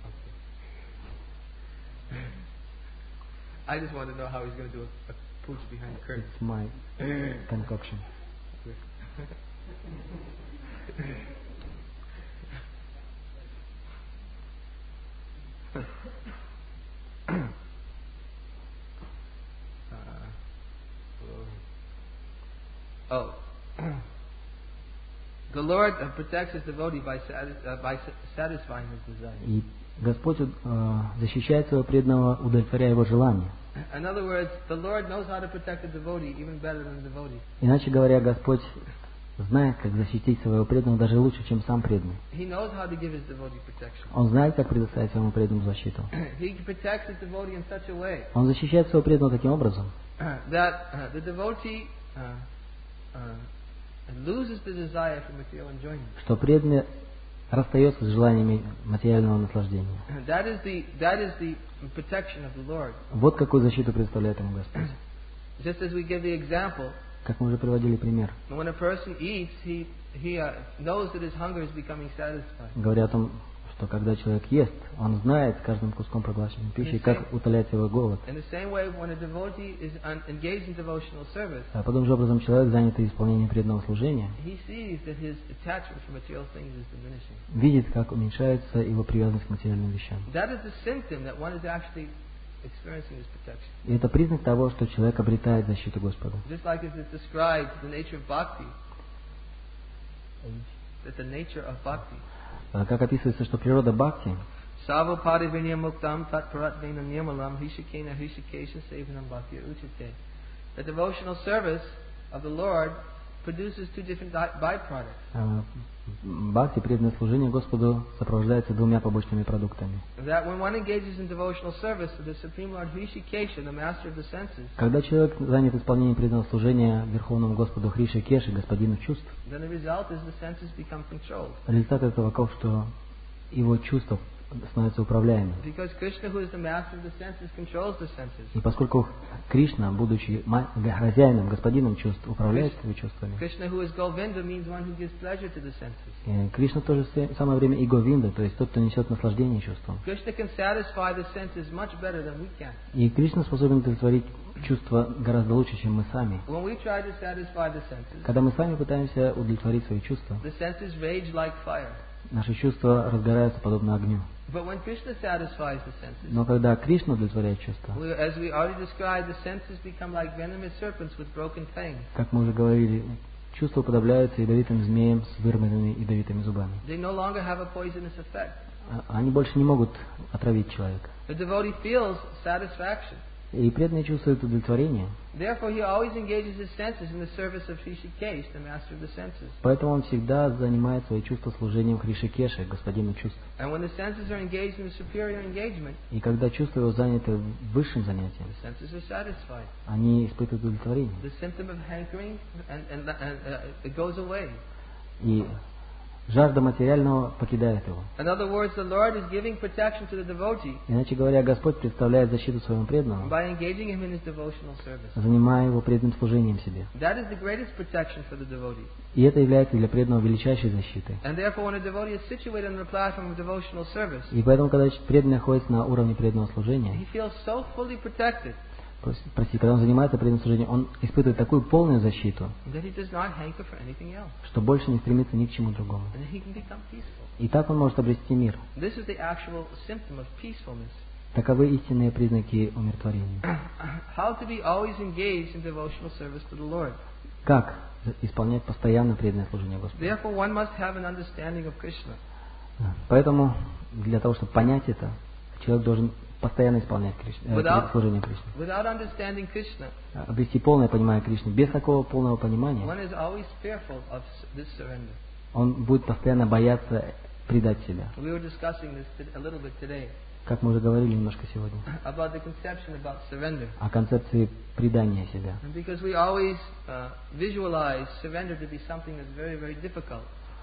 I just want to know how he's going to do a puja behind the curtain. It's my concoction. The Lord protects his devotee by satisfying his desire. И Господь защищает своего преданного, удовлетворяя его желания. In other words, the Lord knows how to protect the devotee even better than the devotee. Иначе говоря, Господь знает, как защитить своего преданного даже лучше, чем сам преданный. He knows how to give his devotee protection. Он знает, как предоставить своему преданному защиту. He protects his devotee in such a way Он защищает своего преданного таким образом, that the devotee loses the desire for material enjoyment. что преданный расстается с желаниями материального наслаждения. That is the protection of the Lord. Вот какую защиту представляет ему Господь. Just as we give the example, Как мы уже приводили пример, when a person eats, he knows that his hunger is becoming satisfied. говоря о том, что когда человек ест, он знает каждым куском проглашенной пищи, как утоляет его голод. In the same way, when a devotee is engaged in devotional service, А подобным же образом человек, занятый исполнением преданного служения, he sees that his attachment for material things is diminishing. видит, как уменьшается его привязанность к материальным вещам. That is the symptom that one is actually experiencing this protection. И это признак того, что человек обретает защиту Господа. Just like as it describes the nature of bhakti, that the nature of bhakti, Как описывается, что природа бхакти, Savapadi vinyamuktam tat paratvena nirmalam hishikena hishikesha sevanam bhakti uchite. The devotional service of the Lord produces two different byproducts. бхакти, преданное служение Господу, сопровождается двумя побочными продуктами. That when one engages in devotional service to the Supreme Lord Hrishikesha, the master of the senses, Когда человек занят исполнением преданного служения Верховному Господу Хришикеше, Господину чувств, then the result is the senses become controlled. результат этого таков, что его чувства становятся управляемыми. Because Krishna, who is the master of the senses, controls the senses. И поскольку Кришна, будучи хозяином, господином чувств, управляет своими чувствами, Krishna, who is Govinda, means one who gives pleasure to the senses. Кришна тоже в самое время и Говинда, то есть тот, кто несет наслаждение чувствам. Krishna can satisfy the senses much better than we can. И Кришна способен удовлетворить чувства гораздо лучше, чем мы сами. When we try to satisfy the senses, Когда мы сами пытаемся удовлетворить свои чувства, the senses rage like fire. наши чувства разгораются подобно огню. But when Krishna satisfies the senses, Но когда Кришна удовлетворяет чувства, as we already described, the senses become like venomous serpents with broken fangs. как мы уже говорили, чувства уподобляются ядовитым змеям с вырванными ядовитыми зубами. They no longer have a poisonous effect. Они больше не могут отравить человека. The devotee feels satisfaction. И преданный чувствует удовлетворение. Therefore, he always engages his senses in the service of Hrishikesh, the master of the senses. Поэтому он всегда занимает свои чувства служением Хришикеше, господину чувств. And when the senses are engaged in a superior engagement, И когда чувства его заняты высшим занятием, the senses are satisfied. они испытывают удовлетворение. The symptom of hankering it goes away. И жажда материального покидает его. In other words, the Lord is giving protection to the devotee Иначе говоря, Господь представляет защиту своему преданному, by engaging him in his devotional service. занимая его преданным служением себе. That is the greatest protection for the devotee. И это является для преданного величайшей защитой. And therefore, when a devotee is situated on the platform of devotional service, И поэтому, когда преданный находится на уровне преданного служения, he feels so fully protected когда он занимается преданным служением, он испытывает такую полную защиту, that he does not hanker for anything else, что больше не стремится ни к чему другому. and that he can become peaceful. И так он может обрести мир. This is the actual symptom of peacefulness. Таковы истинные признаки умиротворения. How to be always engaged in devotional service to the Lord. Как исполнять постоянно преданное служение Господу. Therefore, one must have an understanding of Krishna. Поэтому, для того, чтобы понять это, человек должен постоянно исполнять служение Кришне. Without understanding Krishna, Обрести полное понимание Кришны. Без такого полного понимания one is always fearful of this surrender. он будет постоянно бояться предать себя. We were discussing this a little bit today Как мы уже говорили немножко сегодня. about the conception about surrender. О концепции предания себя. And because we always visualize surrender to be something that's very, very difficult.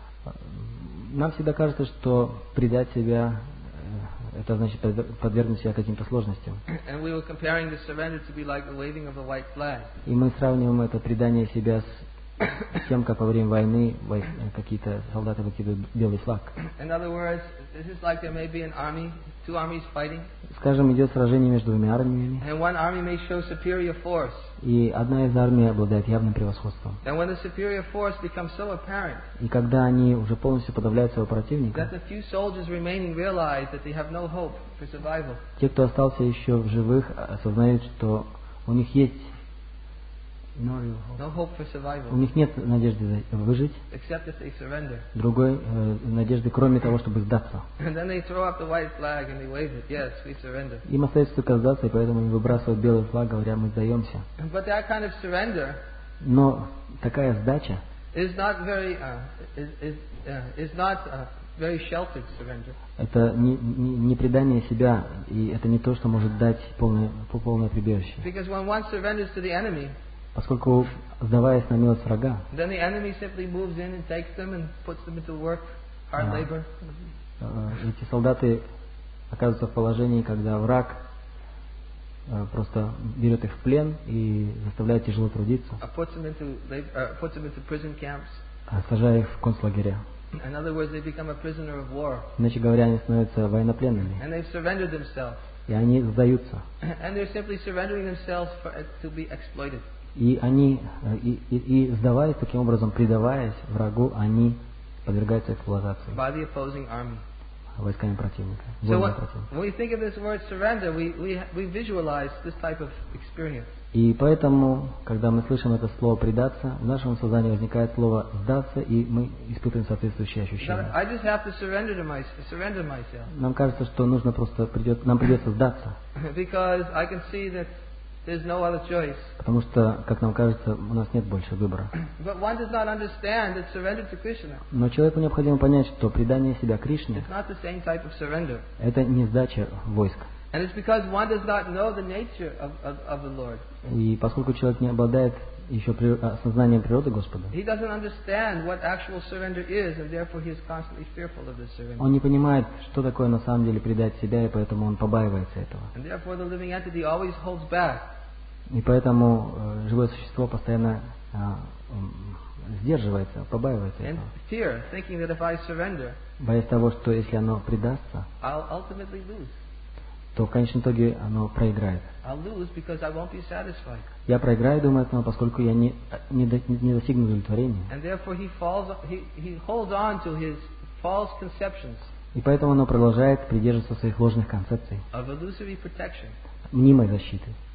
Нам всегда кажется, что предать себя, это значит подвергнуть себя каким-то сложностям. And we were comparing the surrender to be like the waving of the white flag. И мы сравниваем это предание себя с тем, как во время войны какие-то солдаты выкидывают белый флаг. In other words, this is like there may be an army, two armies fighting, Скажем, идет сражение между двумя армиями, and one army may show superior force. и одна из армий обладает явным превосходством. And when the superior force becomes so apparent И когда они уже полностью подавляют своего противника, that the few soldiers remaining realize that they have no hope for survival, те, кто остался еще в живых, осознают, что у них есть no hope for у survival, них нет надежды выжить, except if they surrender. другой надежды, кроме того, чтобы сдаться. And then they throw up the white flag and they wave it. Yes, we surrender. Им остается только сдаться, и поэтому они выбрасывают белый флаг, говоря, мы сдаемся. But that kind of surrender Но такая сдача is not very very sheltered surrender. это не предание себя, и это не то, что может дать полное прибежище. Because when one surrenders to the enemy, Поскольку, сдаваясь на милость врага, then the enemy simply moves in and takes them and puts them into work, hard labor. эти солдаты оказываются в положении, когда враг просто берет их в плен и заставляет тяжело трудиться, Puts them into prison camps. сажая их в концлагеря. In other words, they become a prisoner of war, Иначе говоря, они становятся военнопленными, and they've surrendered themselves, и они сдаются. and they're simply surrendering themselves to be exploited. И они, сдаваясь, таким образом, предаваясь врагу, они подвергаются эксплуатации By the opposing army. войсками противника. So воинами противника. when we think of this word surrender, we visualize this type of experience. И поэтому, когда мы слышим это слово «предаться», в нашем сознании возникает слово «сдаться», и мы испытываем соответствующие ощущения. I just have to surrender myself. Нам кажется, что нам придется сдаться, Because I can see that there's no other choice. потому что, как нам кажется, у нас нет больше выбора. But one does not understand that surrender to Krishna Но человеку необходимо понять, что предание себя Кришне is not the same type of surrender. – это не сдача войск. And it's because one does not know the nature of the Lord. И поскольку человек не обладает еще осознанием природы Господа, He doesn't understand what actual surrender is, and therefore he is constantly fearful of this surrender. он не понимает, что такое на самом деле предать себя, и поэтому он побаивается этого. And therefore the living entity always holds back. И поэтому живое существо постоянно сдерживается, побаивается In этого. fear, thinking that if I surrender, Боясь того, что если оно предастся, I'll ultimately lose. то в конечном итоге оно проиграет. I'll lose because I won't be satisfied. Я проиграю, думает оно, поскольку я не достигну удовлетворения. And therefore he holds on to his false conceptions И поэтому оно продолжает придерживаться своих ложных концепций, of illusory protection. мнимой защиты.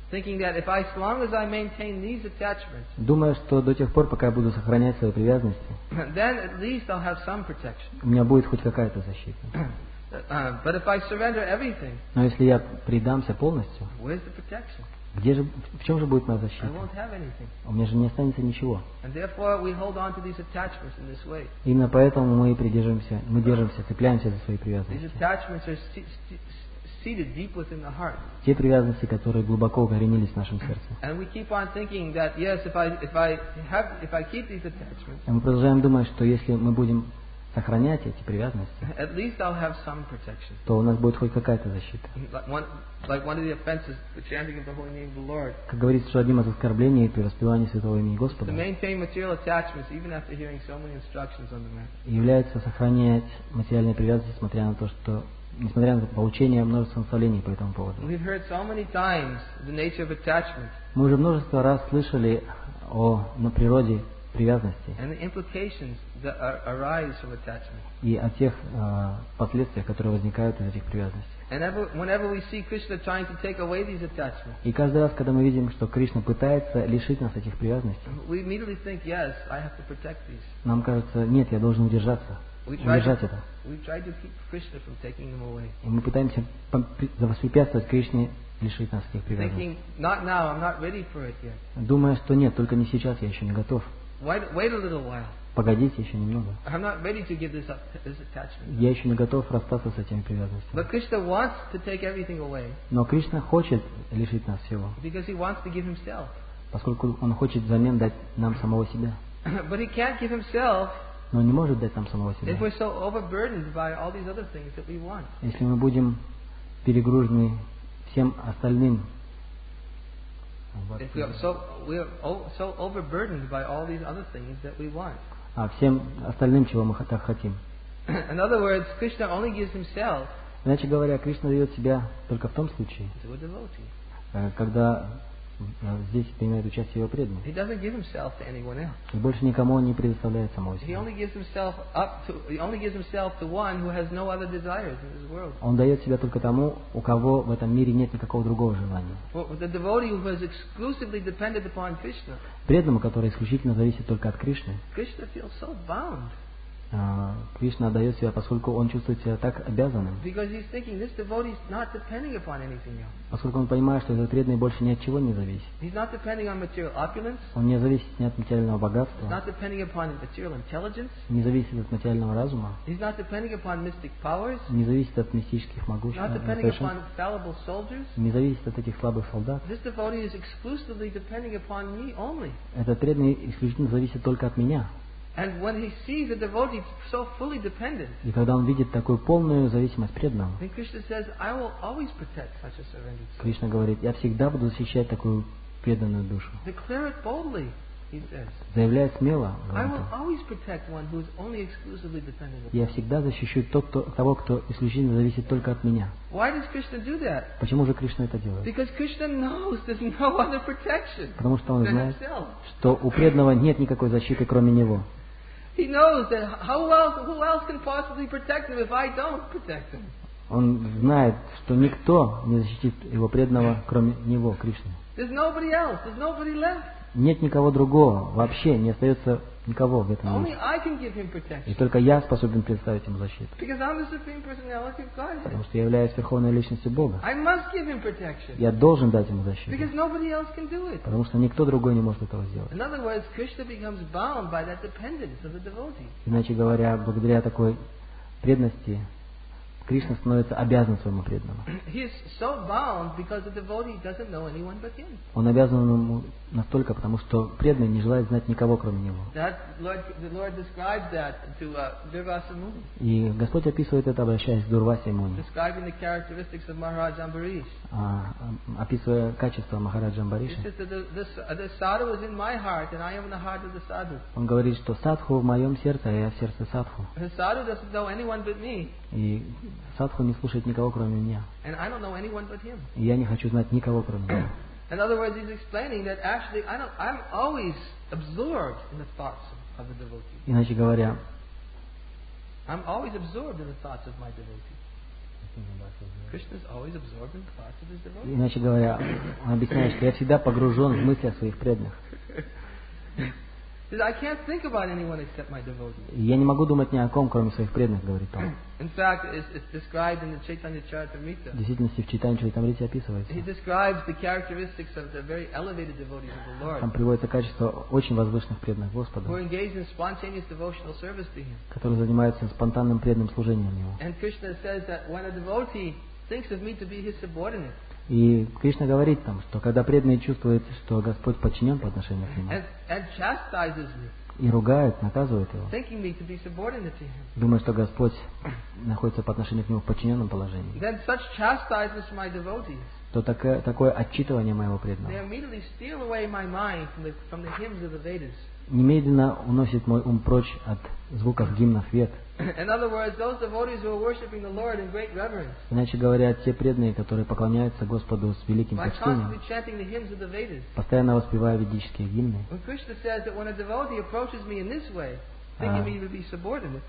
thinking that as long as I maintain these attachments, думая, что до тех пор, пока я буду сохранять свои привязанности, then at least I'll have some protection. у меня будет хоть какая-то защита. But if I surrender everything, Но если я предамся полностью, where's the protection? в чем же будет моя I защита? won't have anything. У меня же не останется ничего. And therefore we hold on to these attachments in this way. Именно поэтому мы держимся, цепляемся за свои These привязанности. attachments are seated deep within the heart. Те привязанности, которые глубоко укоренились в нашем сердце. And we keep on thinking that yes, if I keep these attachments, И мы продолжаем думать, что если мы будем сохранять эти привязанности, at least I'll have some protection. то у нас будет хоть какая-то защита. Like one of the offenses, the chanting of the holy name of the Lord, Как говорится, что одним из оскорблений при воспевании святого имени Господа to maintain material attachments even after hearing so many instructions on the matter. является сохранять материальные привязанности, несмотря на получение множества наставлений по этому поводу. We've heard so many times the nature of attachment Мы уже множество раз слышали на природе привязанности and the implications that arise from attachment. и о тех последствиях, которые возникают из этих привязанностей. And whenever we see Krishna trying to take away these attachments, И каждый раз, когда мы видим, что Кришна пытается лишить нас этих привязанностей, we immediately think, yes, I have to protect these. нам кажется, нет, я должен удержать это. We try to keep Krishna from taking them away. И мы пытаемся воспрепятствовать Кришне лишить нас этих привязанностей. Thinking, not now, I'm not ready for it yet. Думая, что нет, только не сейчас, я еще не готов. Wait a little while. Погодите еще немного. I'm not ready to give this attachment. Я еще не готов расстаться с этими привязанностями. But Krishna wants to take everything away Но Кришна хочет лишить нас всего, because he wants to give himself. поскольку Он хочет взамен дать нам самого себя. But he can't give himself Но Он не может дать нам самого себя, if we're so overburdened by all these other things that we want. если мы будем перегружены всем остальным. If we're so overburdened by all these other things that we want. Всем остальным, чего мы так хотим. In other words, Krishna only gives himself Иначе говоря, Кришна дает себя только в том случае, to a devotee. когда здесь принимает участие его преданные. He doesn't give himself to anyone else. И больше никому он не предоставляет самого He себя. only gives himself to one who has no other desires in this world. Он дает себя только тому, у кого в этом мире нет никакого другого желания. For the devotee who has exclusively depended upon Krishna, Преданному, который исключительно зависит только от Кришны, Krishna feels so bound Кришна отдает себя, поскольку он чувствует себя так обязанным, because he's thinking this devotee is not depending upon anything else. поскольку он понимает, что этот преданный больше ни от чего не зависит. He's not depending on material opulence. Он не зависит ни от материального He's богатства, not depending upon material intelligence. не зависит от материального разума, He's not depending upon mystic powers. не зависит от мистических He's могуществ, not depending upon fallible soldiers. не зависит от этих слабых солдат. This devotee is exclusively depending upon me only. Этот преданный исключительно зависит только от меня. And when he sees a devotee so fully dependent, И когда он видит такую полную зависимость преданного, then Krishna says, I will always protect such a surrendered soul. Кришна говорит, я всегда буду защищать такую преданную душу. Declare it boldly, he says. Заявляет смело, I говорит will он, always protect one who is only exclusively dependent upon я me. всегда защищу того, кто исключительно зависит только от меня. Why does Krishna do that? Почему же Кришна это делает? Because Krishna knows there's no other protection Потому что он than знает, himself. что у преданного нет никакой защиты, кроме него. He knows that who else can possibly protect him if I don't protect him? Он знает, что никто не защитит его преданного, кроме него, Кришны. There's nobody else. There's nobody left. Нет никого другого, вообще не остается никого в этом Only мире. I can give him И protection. только я способен представить ему защиту, Because I'm the Supreme Personality of Godhead. потому что я являюсь Верховной Личностью Бога. I must give him protection. Я должен дать ему защиту, Because nobody else can do it. потому что никто другой не может этого сделать. In other words, Krishna becomes bound by that dependence of the devotee. Иначе говоря, благодаря такой преданности, Кришна становится обязан своему преданному. He is so bound because the devotee doesn't know anyone but him. Он обязан ему настолько, потому что преданный не желает знать никого, кроме него. The Lord describes that to Durvasa Muni, И Господь описывает это, обращаясь к Дурвасе Муни, describing the characteristics of Maharaj Ambarish. описывая качество Махараджа He Амбариша. says that the sadhu is in my heart and I am in the heart of the sadhu. Он говорит, что садху в моем сердце, а я в сердце садху. The sadhu doesn't know anyone but me, И садху не слушает никого, кроме меня. and I don't know anyone but him. И я не хочу знать никого, кроме него. In other words, he's explaining that actually I'm always absorbed in the thoughts of the devotee. Иначе говоря, I'm always absorbed in the thoughts of my devotee. Krishna is always absorbed in thoughts of his devotees. Иначе говоря, он объясняет, что я всегда погружен в мысли о своих преданных. He says, I can't think about anyone except my devotees. И я не могу думать ни о ком, кроме своих преданных, говорит он. In fact, it's described in the Chaitanya Charitamrita. В действительности в Чайтанья Чаритамрите описывается. He describes the characteristics of the very elevated devotees of the Lord, Там приводится качество очень возвышенных преданных who are Господу, engaged in spontaneous devotional service to Him. которые занимаются спонтанным преданным служением Ему. And Krishna says that when a devotee thinks of me to be his subordinate, И Кришна говорит там, что когда преданный чувствует, что Господь подчинен по отношению к нему, and chastises me, и ругает, наказывает его, thinking me to be subordinate to Him, думая, что Господь находится по отношению к нему в подчиненном положении, then such chastisements for my devotees, то такое отчитывание моего they преданного immediately steal away my mind from the hymns of the Vedas. немедленно уносит мой ум прочь от звуков гимнов Вед. In other words, those devotees who are worshiping the Lord in great reverence, Иначе говоря, те преданные, которые поклоняются Господу с великим by почтением, constantly chanting the hymns of the Vedas. постоянно воспевая ведические гимны, When Krishna says that when a devotee approaches me in this way, thinking me to be subordinate,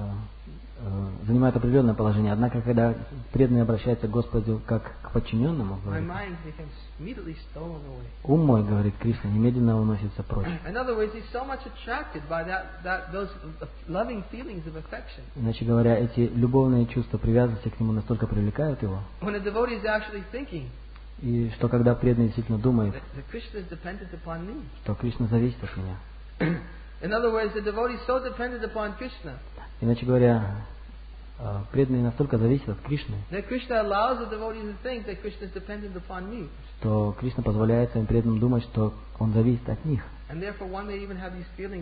занимает определенное положение. Однако, когда преданный обращается к Господу как к подчиненному, my говорит, mind becomes immediately stolen away. ум мой, говорит Кришна, немедленно уносится прочь. In other words, he's so much attracted by those loving feelings of affection. Иначе говоря, эти любовные чувства привязанности к нему настолько привлекают его, When a devotee is actually thinking и что когда преданный действительно думает, that Krishna is dependent upon me. что Кришна зависит от меня. In other words, the devotee is so dependent upon Krishna Иначе говоря, преданный настолько зависит от Кришны, that Krishna allows the devotee to think that Krishna is dependent upon me. что Кришна позволяет своим преданным думать, что он зависит от них. And therefore one may even have these feelings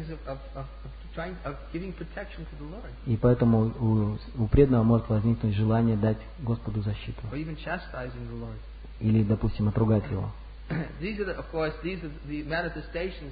of giving protection to the Lord, И поэтому у преданного может возникнуть желание дать Господу защиту. or even chastising the Lord. Или, допустим, отругать его. These are, the manifestations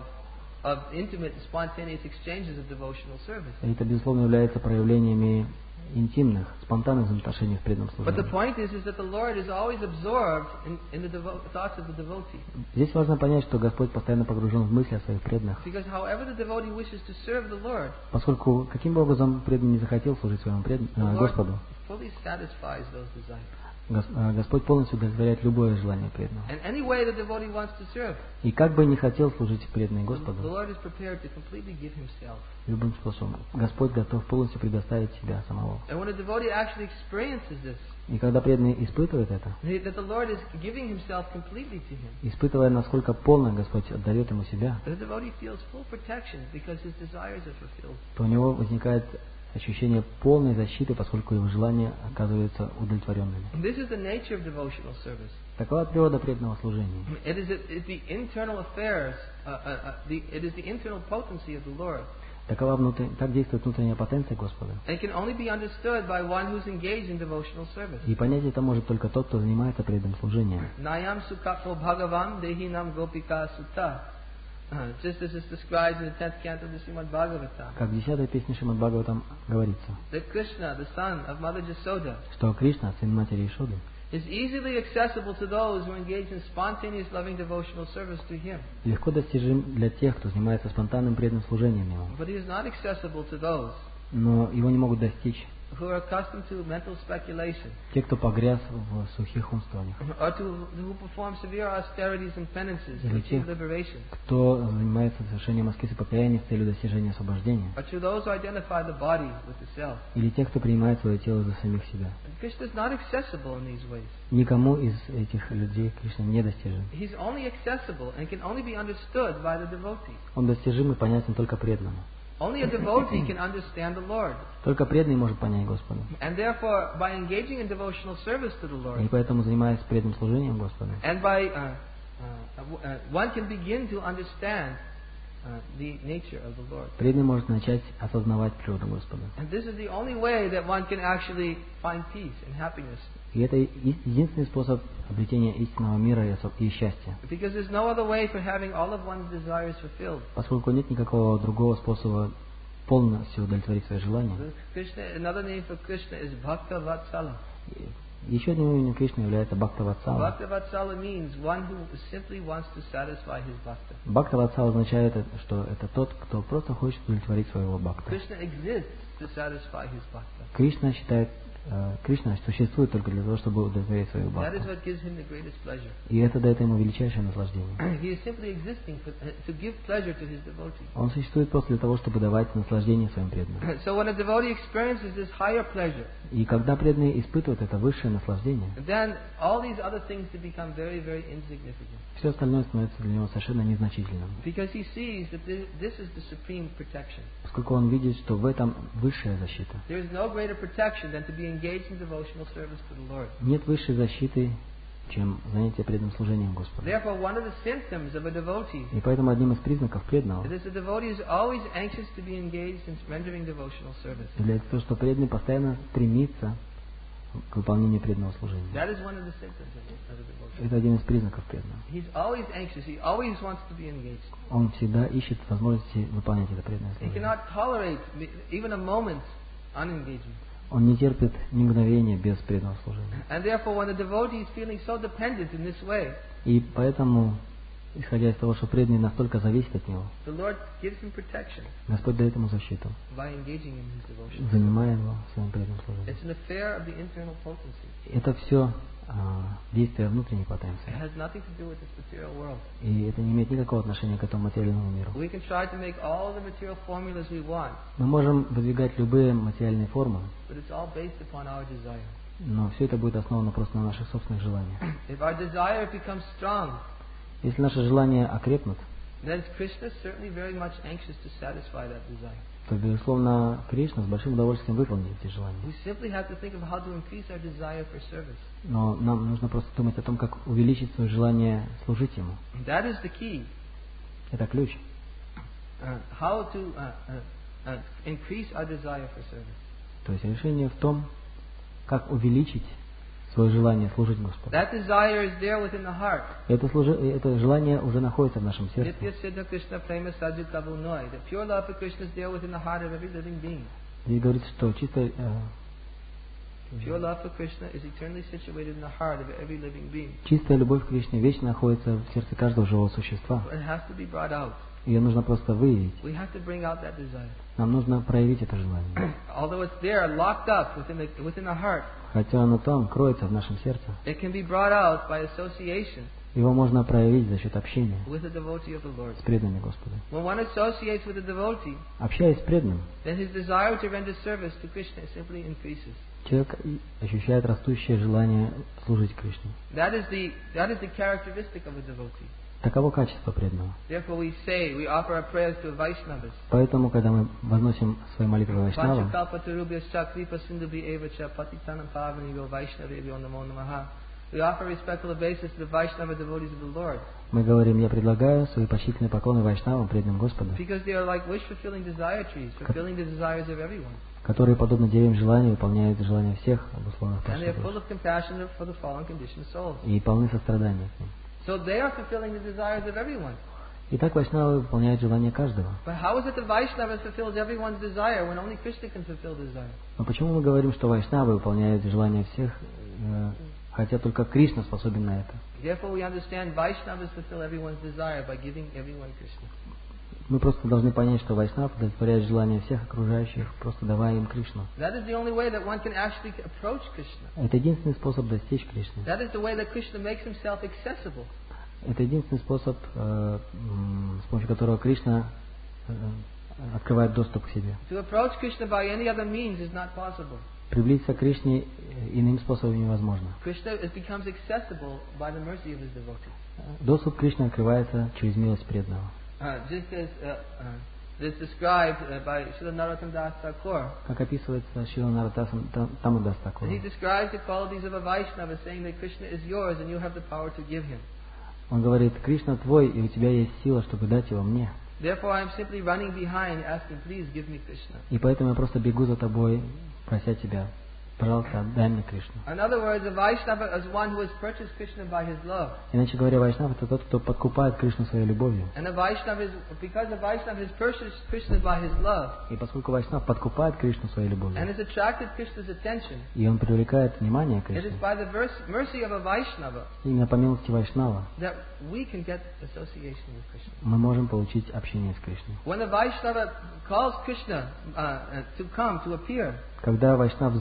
of intimate and spontaneous exchanges of devotional service. И это, безусловно, является проявлениями интимных, спонтанных взаимоотношений в преданном But the служении. point is that the Lord is always absorbed in the thoughts of the devotee. Здесь важно понять, что Господь постоянно погружен в мысли о своих преданных. Because however the devotee wishes to serve the Lord, Поскольку каким бы образом преданный не захотел служить своему the Lord Господу, fully satisfies those desires. Господь полностью удовлетворяет любое желание преданного. And any way the devotee wants to serve, И как бы не хотел служить преданный the Господу, Lord is prepared to completely give Himself. любым способом, Господь готов полностью предоставить себя самого. And when a devotee actually experiences this, И когда преданный испытывает это, that the Lord is giving Himself completely to him, испытывая, насколько полно Господь отдает ему себя, the devotee feels full protection because his desires are fulfilled. то у него возникает ощущение полной защиты, поскольку его желания оказываются удовлетворенными. And this is the nature of devotional service. Такова природа преданного служения. It is the internal affairs, it is the internal potency of the Lord. Так действует внутренняя потенция Господа. And it can only be understood by one who's engaged in devotional service. И понять это может только тот, кто занимается преданным служением. Nayam sukhato bhagavan dehinam gopika sutta. Just as is described in the 10th canto of the Srimad Bhagavatam. Как в 10-й песне Шримад Бхагаватам говорится, That Krishna, the son of Mother Jasoda, что Кришна, сын матери Ишоды, is easily accessible to those who engage in spontaneous loving devotional service to Him. легко достижим для тех, кто занимается спонтанным преданным служением Ему. But He is not accessible to those Но его не могут достичь who are accustomed to mental speculation, те, кто погряз в сухих умствованиях, or who perform severe austerities and penances to achieve liberation, кто занимается совершением аскезы покаяния с целью достижения освобождения, or to those who identify the body with the self. или те, кто принимает свое тело за самих себя. Krishna is not accessible in these ways. Никому из этих людей Кришна не достижим. He's only accessible and can only be understood by the devotee. Он достижим и понятен только преданному. Only a devotee can understand the Lord. Только преданный может понять Господа. And therefore, by engaging in devotional service to the И Lord, поэтому, занимаясь преданным служением Господа, and by one can begin to understand the nature of the Lord. преданный может начать осознавать природу Господа. And this is the only way that one can actually find peace and happiness. И это единственный способ обретения истинного мира и счастья. Because there's no other way for having all of one's desires fulfilled. Поскольку нет никакого другого способа полностью удовлетворить свои желания. Another name for Krishna is Bhakta Vatsala. Еще одним именем Кришны является Бхакта-ватсала. Bhakta Vatsala means one who simply wants to satisfy his bhakta. Бхакта-ватсала означает, что это тот, кто просто хочет удовлетворить своего бхакта. Krishna exists to satisfy his bhakta. Кришна считает Кришна существует только для того, чтобы удовлетворить свою That is бхакту. what gives him the greatest pleasure. И это дает ему величайшее наслаждение. He is simply existing to give pleasure to his devotees. Он существует просто для того, чтобы давать наслаждение своим преданным. So when a devotee experiences this higher pleasure, И когда преданные испытывают это высшее наслаждение, then all these other things to become very, very insignificant. все остальное становится для него совершенно незначительным. Because he sees that this is the supreme protection. Поскольку он видит, что в этом высшая защита. There is no greater protection than to be engaged in devotional service to the Lord. Нет высшей защиты, чем занятие преданным служением Господу. Therefore, one of the symptoms of a devotee И поэтому одним из признаков преданного is that the devotee is always anxious to be engaged in rendering devotional service. является то, что преданный постоянно стремится к выполнению преданного служения. That is one of the symptoms of a devotee. Это один из признаков преданного. He's always anxious. He always wants to be engaged. Он всегда ищет возможности выполнять это преданное He служение. cannot tolerate even a moment's unengagement. Он не терпит ни мгновения без преданного служения. And therefore, when the devotee is feeling so dependent in this way, И поэтому, исходя из того, что преданный настолько зависит от него, the Lord gives him protection Господь дает ему защиту, by engaging in his devotion. занимая его своим преданным служением. It's an affair of the internal potency. Это все действие внутренней It потенции. has nothing to do with this material world. И это не имеет никакого отношения к этому материальному миру. We can try to make all the material formulas we want, Мы можем выдвигать любые материальные формы, but it's all based upon our desire. но все это будет основано просто на наших собственных желаниях. If our desire becomes strong, Если наши желания окрепнут, then Krishna is certainly very much anxious to satisfy that desire. то, безусловно, Кришна с большим удовольствием выполнит эти желания. We simply have to think of how to increase our desire for service. Но нам нужно просто думать о том, как увеличить свое желание служить Ему. That is the key. Это ключ. How to increase our desire for service. То есть решение в том, как увеличить свое желание служить Господу. That desire is there within the heart. Это желание уже находится в нашем сердце. Nitya Siddha Krishna Prema Sadhu Kabunoi. The pure love for Krishna is there within the heart of every living being. Здесь говорится, что чисто Pure love for Krishna is eternally situated in the heart of every living being. чистая любовь к Кришне вечно находится в сердце каждого живого существа. It has to be brought out. Ее нужно просто выявить. We have to bring out that desire. Нам нужно проявить это желание. Although it's there, locked up within the heart, Хотя оно там, кроется в нашем сердце. it can be brought out by association Его можно проявить за счет общения with a devotee of the Lord. с преданными Господа. When one associates with a devotee, Общаясь с преданным, then his desire to render service to Krishna simply increases. человек ощущает растущее желание служить Кришне. That is the characteristic of a devotee. Таково качество преданного. Therefore we offer our prayers to Vaishnavas. Поэтому, когда мы возносим свои молитвы Вайшнавам, Panchakalpatarubhyascha kripa sindhubhi evacha patitanam pavanibhyo Vaishnavebhyo namo namaha. We offer respectful obeisance to the Vaishnava devotees of the Lord. мы говорим, я предлагаю свои почтительные поклоны Вайшнавам, преданным Господа, Because they are like wish-fulfilling desire trees, fulfilling the desires of everyone. которые, подобно деревьям желаний, выполняют желания всех обусловленных And they are full душ of compassion for the fallen conditioned souls. и полны сострадания к ним. So they are fulfilling the desires of everyone. Итак, Вайшнавы выполняют желания каждого. But how is it the Vaishnavas fulfills everyone's desire when only Krishna can fulfill desire? Но почему мы говорим, что Вайшнавы выполняют желания всех, хотя только Кришна способен на это? Therefore we understand Vaishnavas fulfill everyone's desire by giving everyone Krishna. Мы просто должны понять, что Вайшнав удовлетворяет желания всех окружающих, просто давая им Кришну. That is the only way that one can actually approach Krishna. Это единственный способ достичь Кришны. That is the way that Krishna makes himself accessible. Это единственный способ, с помощью которого Кришна открывает доступ к себе. To approach Krishna by any other means is not possible. Приблизиться к Кришне иным способом невозможно. Krishna becomes accessible by the mercy of his devotee. Доступ к Кришне открывается через милость преданного. Just as this described by Srila Narottam Das Thakur. Как описывается Шрила Нароттасом Тамудас Такуром. He describes the qualities of a Vaishnava, saying that Krishna is yours and you have the power to give him. Он говорит, Кришна твой, и у тебя есть сила, чтобы дать его мне. Therefore, I am simply running behind, asking, please give me Krishna. И поэтому я просто бегу за тобой, прося тебя, пожалуйста, дай мне Кришну. In other words, a Vaishnava is one who has purchased Krishna by his love. Иначе говоря, Вайшнав это тот, кто подкупает Кришну своей любовью. And a Vaishnava is, because a Vaishnava has purchased Krishna by his love, И поскольку Вайшнав подкупает Кришну своей and любовью, has attracted Krishna's attention, и он привлекает внимание it is Кришны, by the mercy of a Vaishnava именно по милости Вайшнава that we can get association with Krishna. мы можем получить общение с Кришной. When a Vaishnava calls Krishna to come, to appear, Когда Вайшнав взывает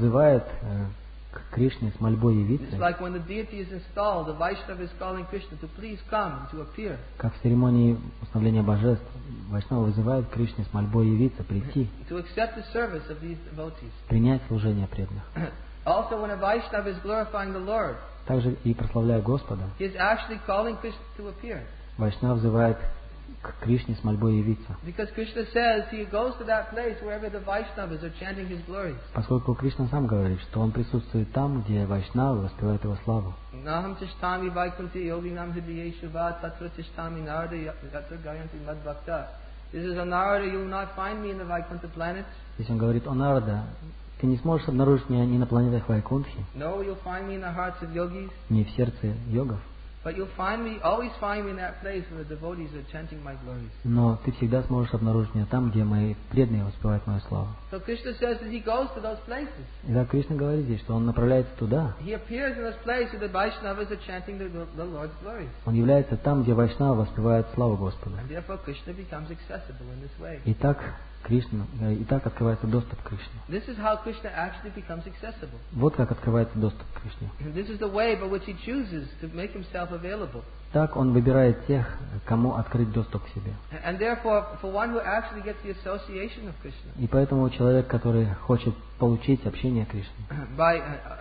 к Кришне с мольбой It's явиться, like when the deity is installed, the Vaishnava is calling Krishna to please come, to appear. как в церемонии установления божеств, Вайшнава вызывает Кришне с мольбой явиться, прийти, To accept the service of these devotees. принять служение преданных. Also, when a Vaishnava is glorifying the Lord, Также и прославляя Господа, he is actually calling Krishna to appear. Вайшнав взывает к Кришне с мольбой явиться. Because Krishna says he goes to that place wherever the Vaishnavas are chanting his glories. Поскольку Кришна сам говорит, что он присутствует там, где Вайшнавы воспевают его славу. Naham tishtami vaikunti yoginam hridayeshava tatra tishtami narada yatra gayanti madbhakta. This is a Narada, you will not find me in the Vaikuntha planets. Здесь он говорит: о Нарада, ты не сможешь обнаружить меня ни на планетах Вайкунтхи, No, you'll find me in the hearts of yogis. ни в сердце йогов, But you'll find me, always find me in that place where the devotees are chanting my glories. но ты всегда сможешь обнаружить меня там, где мои преданные воспевают мою славу. So Krishna says that he goes to those places. Итак, Кришна говорит здесь, что он направляется туда. He appears in those places where the Vaishnavas are chanting the Lord's glories. Он является там, где Вайшнавы воспевают славу Господа. And therefore Krishna becomes accessible in this way. И так открывается доступ к Кришне. This is how Krishna actually becomes accessible. Вот как открывается доступ к Кришне. And this is the way by which he chooses to make himself available. Так он выбирает тех, кому открыть доступ к себе. And therefore, for one who actually gets the association of Krishna, И поэтому человек, который хочет получить общение Кришны, by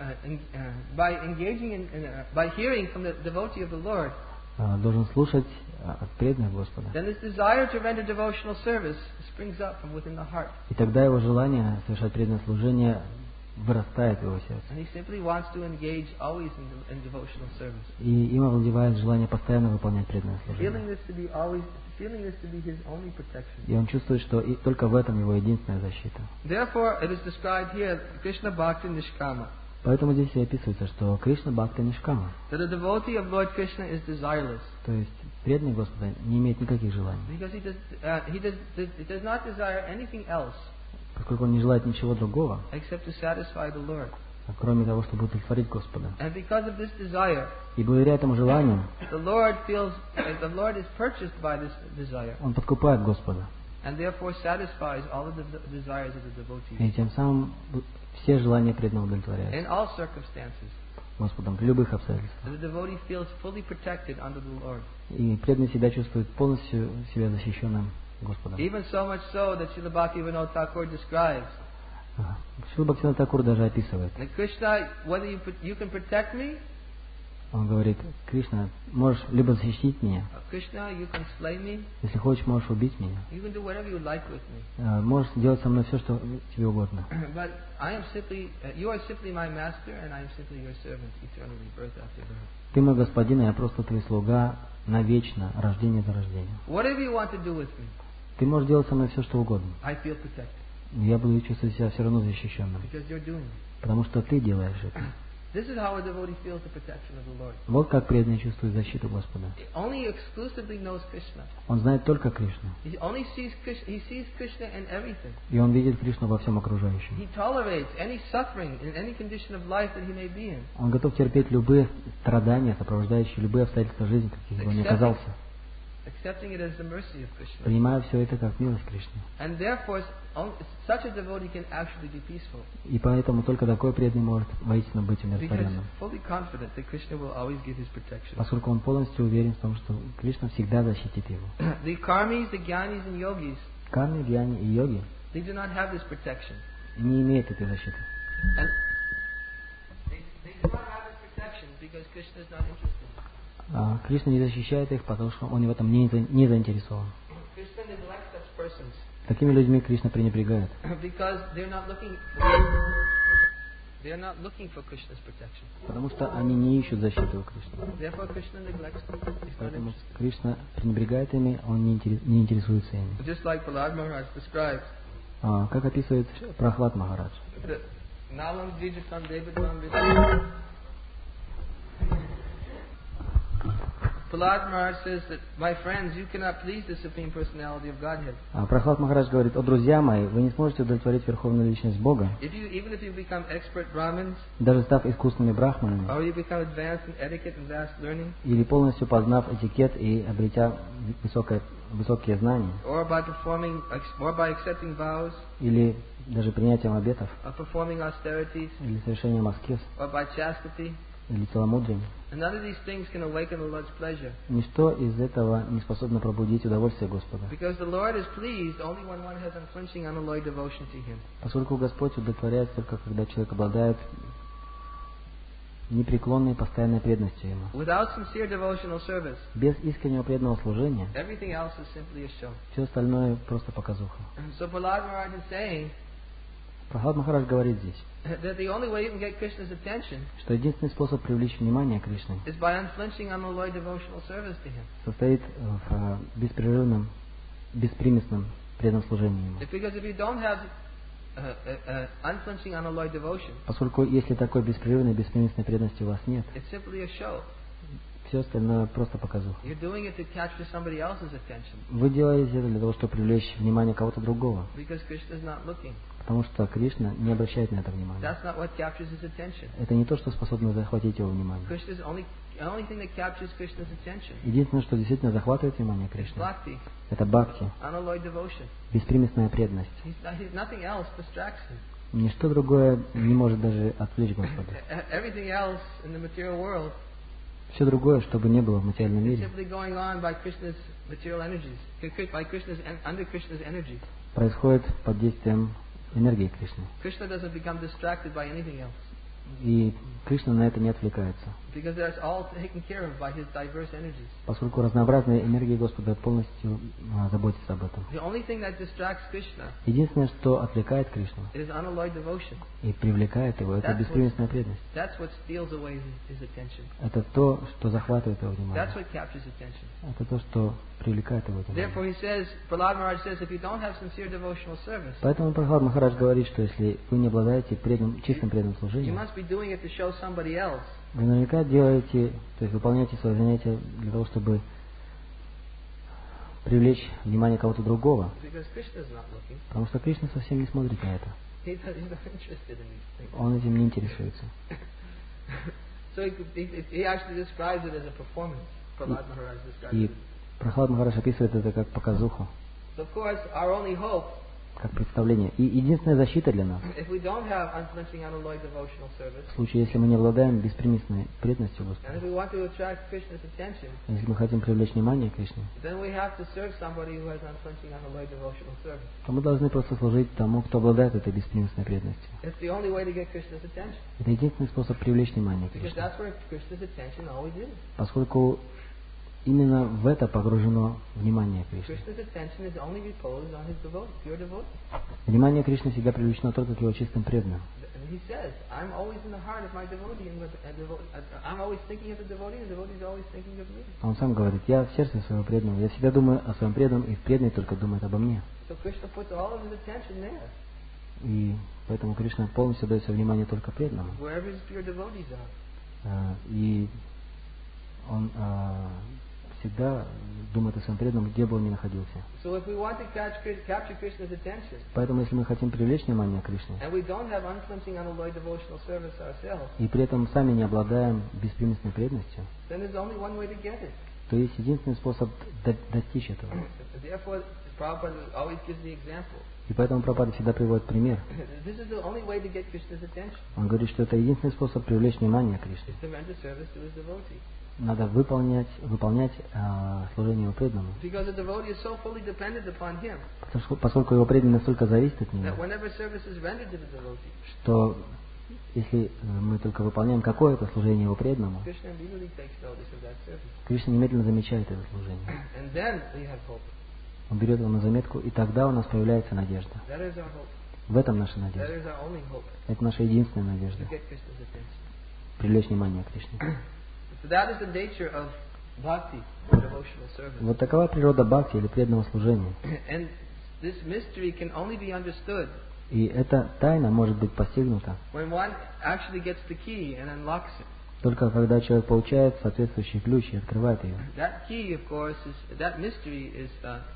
engaging by hearing from the devotee of the Lord, должен слушать от преданных Господа. then this desire to render devotional service springs up from within the heart. И тогда его желание совершать преданное служение вырастает в его сердце. And he simply wants to engage always in devotional service. И им овладевает желание постоянно выполнять преданное служение. Feeling this to be his only protection. И он чувствует, что и только в этом его единственная защита. Therefore, it is described here, Krishna Bhakti Nishkama, Поэтому здесь и описывается, что Кришна Бхакта Нишкама, that a devotee of Lord Krishna is desireless. то есть преданный Господа не имеет никаких желаний, Because he does not desire anything else поскольку он не желает ничего другого, except to satisfy the Lord. кроме того, чтобы удовлетворить Господа. And because of this desire, И благодаря этому желанию the Lord is purchased by this desire, он подкупает Господа, and therefore satisfies all of the desires of the и devotee тем самым все желания преданного удовлетворяются in all circumstances. Господом при любых обстоятельствах. The devotee feels fully protected under the Lord. И преданный себя чувствует полностью себя защищенным Господом. Even so much so that Srila Bhaktivinoda Thakur describes Шрила Бхактивинода Такур даже описывает. that Krishna, whether you can protect me, Он говорит: Кришна, можешь либо защитить меня, or Krishna, you can slay me, если хочешь, можешь убить меня, you can do whatever you like with me. можешь делать со мной все, что тебе угодно. But you are simply my master, and I am simply your servant, eternally, birth after birth. Ты мой господин, а я просто твой слуга навечно, рождение за рождением. Whatever you want to do with me, Ты можешь делать со мной все, что угодно. I feel protected Но я буду чувствовать себя все равно защищенным, because you're doing it. потому что ты делаешь это. This is how a devotee feels the protection of the Lord. Вот как преданный чувствует защиту Господа. He only exclusively knows Krishna. Он знает только Кришну. He sees Krishna in everything. И он видит Кришну во всем окружающем. He tolerates any suffering in any condition of life that he may be in. Он готов терпеть любые страдания, сопровождающие любые обстоятельства жизни, каких бы он ни оказался, Accepting it as the mercy of Krishna. принимая все это как милость Кришны. And therefore, such a devotee can actually be peaceful. И поэтому только такой преданный может воистину быть Because умиротворенным, fully confident that Krishna will always give his protection. поскольку он полностью уверен в том, что Кришна всегда защитит его. The karmis, the gyanis, and yogis, Карми, гьяни и йоги they do not have this protection. не имеют этой защиты. And they do not have this protection because Krishna is not interested. Кришна не защищает их, потому что он в этом не заинтересован. Krishna neglects such persons Такими людьми Кришна пренебрегает, because they're not looking for Krishna's protection. потому что они не ищут защиты у Кришны. Therefore, Krishna neglects them. He's not Поэтому interested. Кришна пренебрегает ими, он не интересуется ими. Just like Prahlad Maharaj describes, Как описывает Прахлад Махарадж. that Nalam Jijatam Devatam Vidam. Prahlad Maharaj says that, my friends, you cannot please the Supreme Personality of Godhead. Прахлад Махарадж говорит: о, друзья мои, вы не сможете удовлетворить Верховную Личность Бога, Even if you become expert Brahmins, даже став искусными брахманами, or you become advanced in etiquette and vast learning, или полностью познав этикет и обретя высокие знания, or by accepting vows, или даже принятием обетов, or performing austerities, или совершением аскез, or by chastity. или целомудрием. And none of these things can awaken the Lord's pleasure. Ничто из этого не способно пробудить удовольствие Господа. Because the Lord is pleased only when one has unflinching, unalloyed devotion to Him. Поскольку Господь удовлетворяется только когда человек обладает непреклонной постоянной преданностью Ему. Without sincere devotional service, Без искреннего преданного служения everything else is simply a show. все остальное просто показуха. So Prahlad Maharaj is saying Прахлад Махарадж говорит здесь, that the only way you can get Krishna's attention что единственный способ привлечь внимание Кришны is by unflinching, unalloyed devotional service to Him. состоит в беспрерывном, беспримесном преданном служении Ему. Because if you don't have unflinching, unalloyed devotion, Поскольку если такой беспрерывной, беспримесной преданности у вас нет, it's simply a show. все остальное просто показуха. You're doing it to capture somebody else's attention Вы делаете это для того, чтобы привлечь внимание кого-то другого, because Krishna is not looking. потому что Кришна не обращает на это внимания. That's not what captures His attention. Это не то, что способно захватить его внимание. Krishna's only thing that captures Krishna's attention Единственное, что действительно захватывает внимание is Кришны, bhakti, это бхакти, unalloyed devotion. беспримесная преданность. Nothing else distracts Him. Nичто другое не может даже отвлечь Господа. Everything else in the material world Все другое, что бы ни было в материальном is мире, simply going on by Krishna's material energies, under Krishna's energy. происходит под действием энергии Кришны. Krishna doesn't become distracted by anything else И Кришна на это не отвлекается, because that's all taken care of by His diverse energies. поскольку разнообразные энергии Господа полностью заботятся об этом. The only thing that distracts Krishna Единственное, что отвлекает Кришну is unalloyed devotion. и привлекает его, это беспримесная преданность. That's what steals away his attention. Это то, что захватывает его внимание. That's what captures attention. Это то, что привлекает его внимание. Therefore, he says, Prahlad Maharaj says, if you don't have sincere devotional service, Поэтому Прахлад Махарадж говорит, что если вы не обладаете чистым преданным you служением, must be doing it to show somebody else вы наверняка делаете, то есть выполняете свои занятия для того, чтобы привлечь внимание кого-то другого, because Krishna is not looking. потому что Кришна совсем не смотрит на это. He's not interested in these things. Он этим не интересуется. So he actually describes it as a performance. Prahlad Maharaj describes И it. Прахлад Махарадж описывает это как показуху, So of course, our only hope, как представление. И единственная защита для нас, if we don't have unflinching, unalloyed devotional service, в случае, если мы не обладаем беспримесной преданностью and Господу, if we want to attract Krishna's attention, если мы хотим привлечь внимание Кришне, then we have to serve somebody who has unflinching, unalloyed devotional service. то мы должны просто служить тому, кто обладает этой беспримесной преданностью. It's the only way to get Krishna's attention. Это единственный способ привлечь внимание Because Кришне, that's where Krishna's attention always is. поскольку именно в это погружено внимание Кришны. Krishna's attention is only reposed on his pure devotee. Внимание Кришны всегда привлечено только к его чистым преданным. And he says, I'm always in the heart of my devotee, I'm always thinking of the devotee is always thinking of me. Он сам говорит, я в сердце своего преданного, я всегда думаю о своем преданном, и преданный только думает обо мне. So Krishna puts all of his attention there, И поэтому Кришна полностью дает свое внимание только преданному. wherever his pure devotees are. И он всегда думает о своем преданном, где бы он ни находился. So if we want to capture Krishna's attention, Поэтому, если мы хотим привлечь внимание Кришны, and we don't have unflinching, unalloyed devotional service ourselves, и при этом сами не обладаем беспримесной преданностью, then there's only one way to get it. то есть единственный способ достичь этого. Therefore, Prabhupada always gives the example. И поэтому Прабхупада всегда приводит пример. This is the only way to get Krishna's attention, Он говорит, что это единственный способ привлечь внимание Кришны. is to render service to his devotee. Надо выполнять служение его преданному. Because the devotee is so fully dependent upon him Поскольку его преданный настолько зависит от that него, whenever service is rendered to the devotee, что если мы только выполняем какое-то служение его преданному, Krishna immediately takes notice of that service. Кришна немедленно замечает это служение. And then we have hope. Он берет его на заметку, и тогда у нас появляется надежда. That is our hope. В этом наша That надежда. is our only hope Это наша единственная надежда. to get Krishna's attention. Привлечь внимание Кришны. So that is the nature of bhakti, or devotional service. Вот такова природа бхакти или преданного служения. And this mystery can only be understood И эта тайна может быть постигнута when one actually gets the key and unlocks it. только когда человек получает соответствующий ключ и открывает ее. That key, of course, that mystery is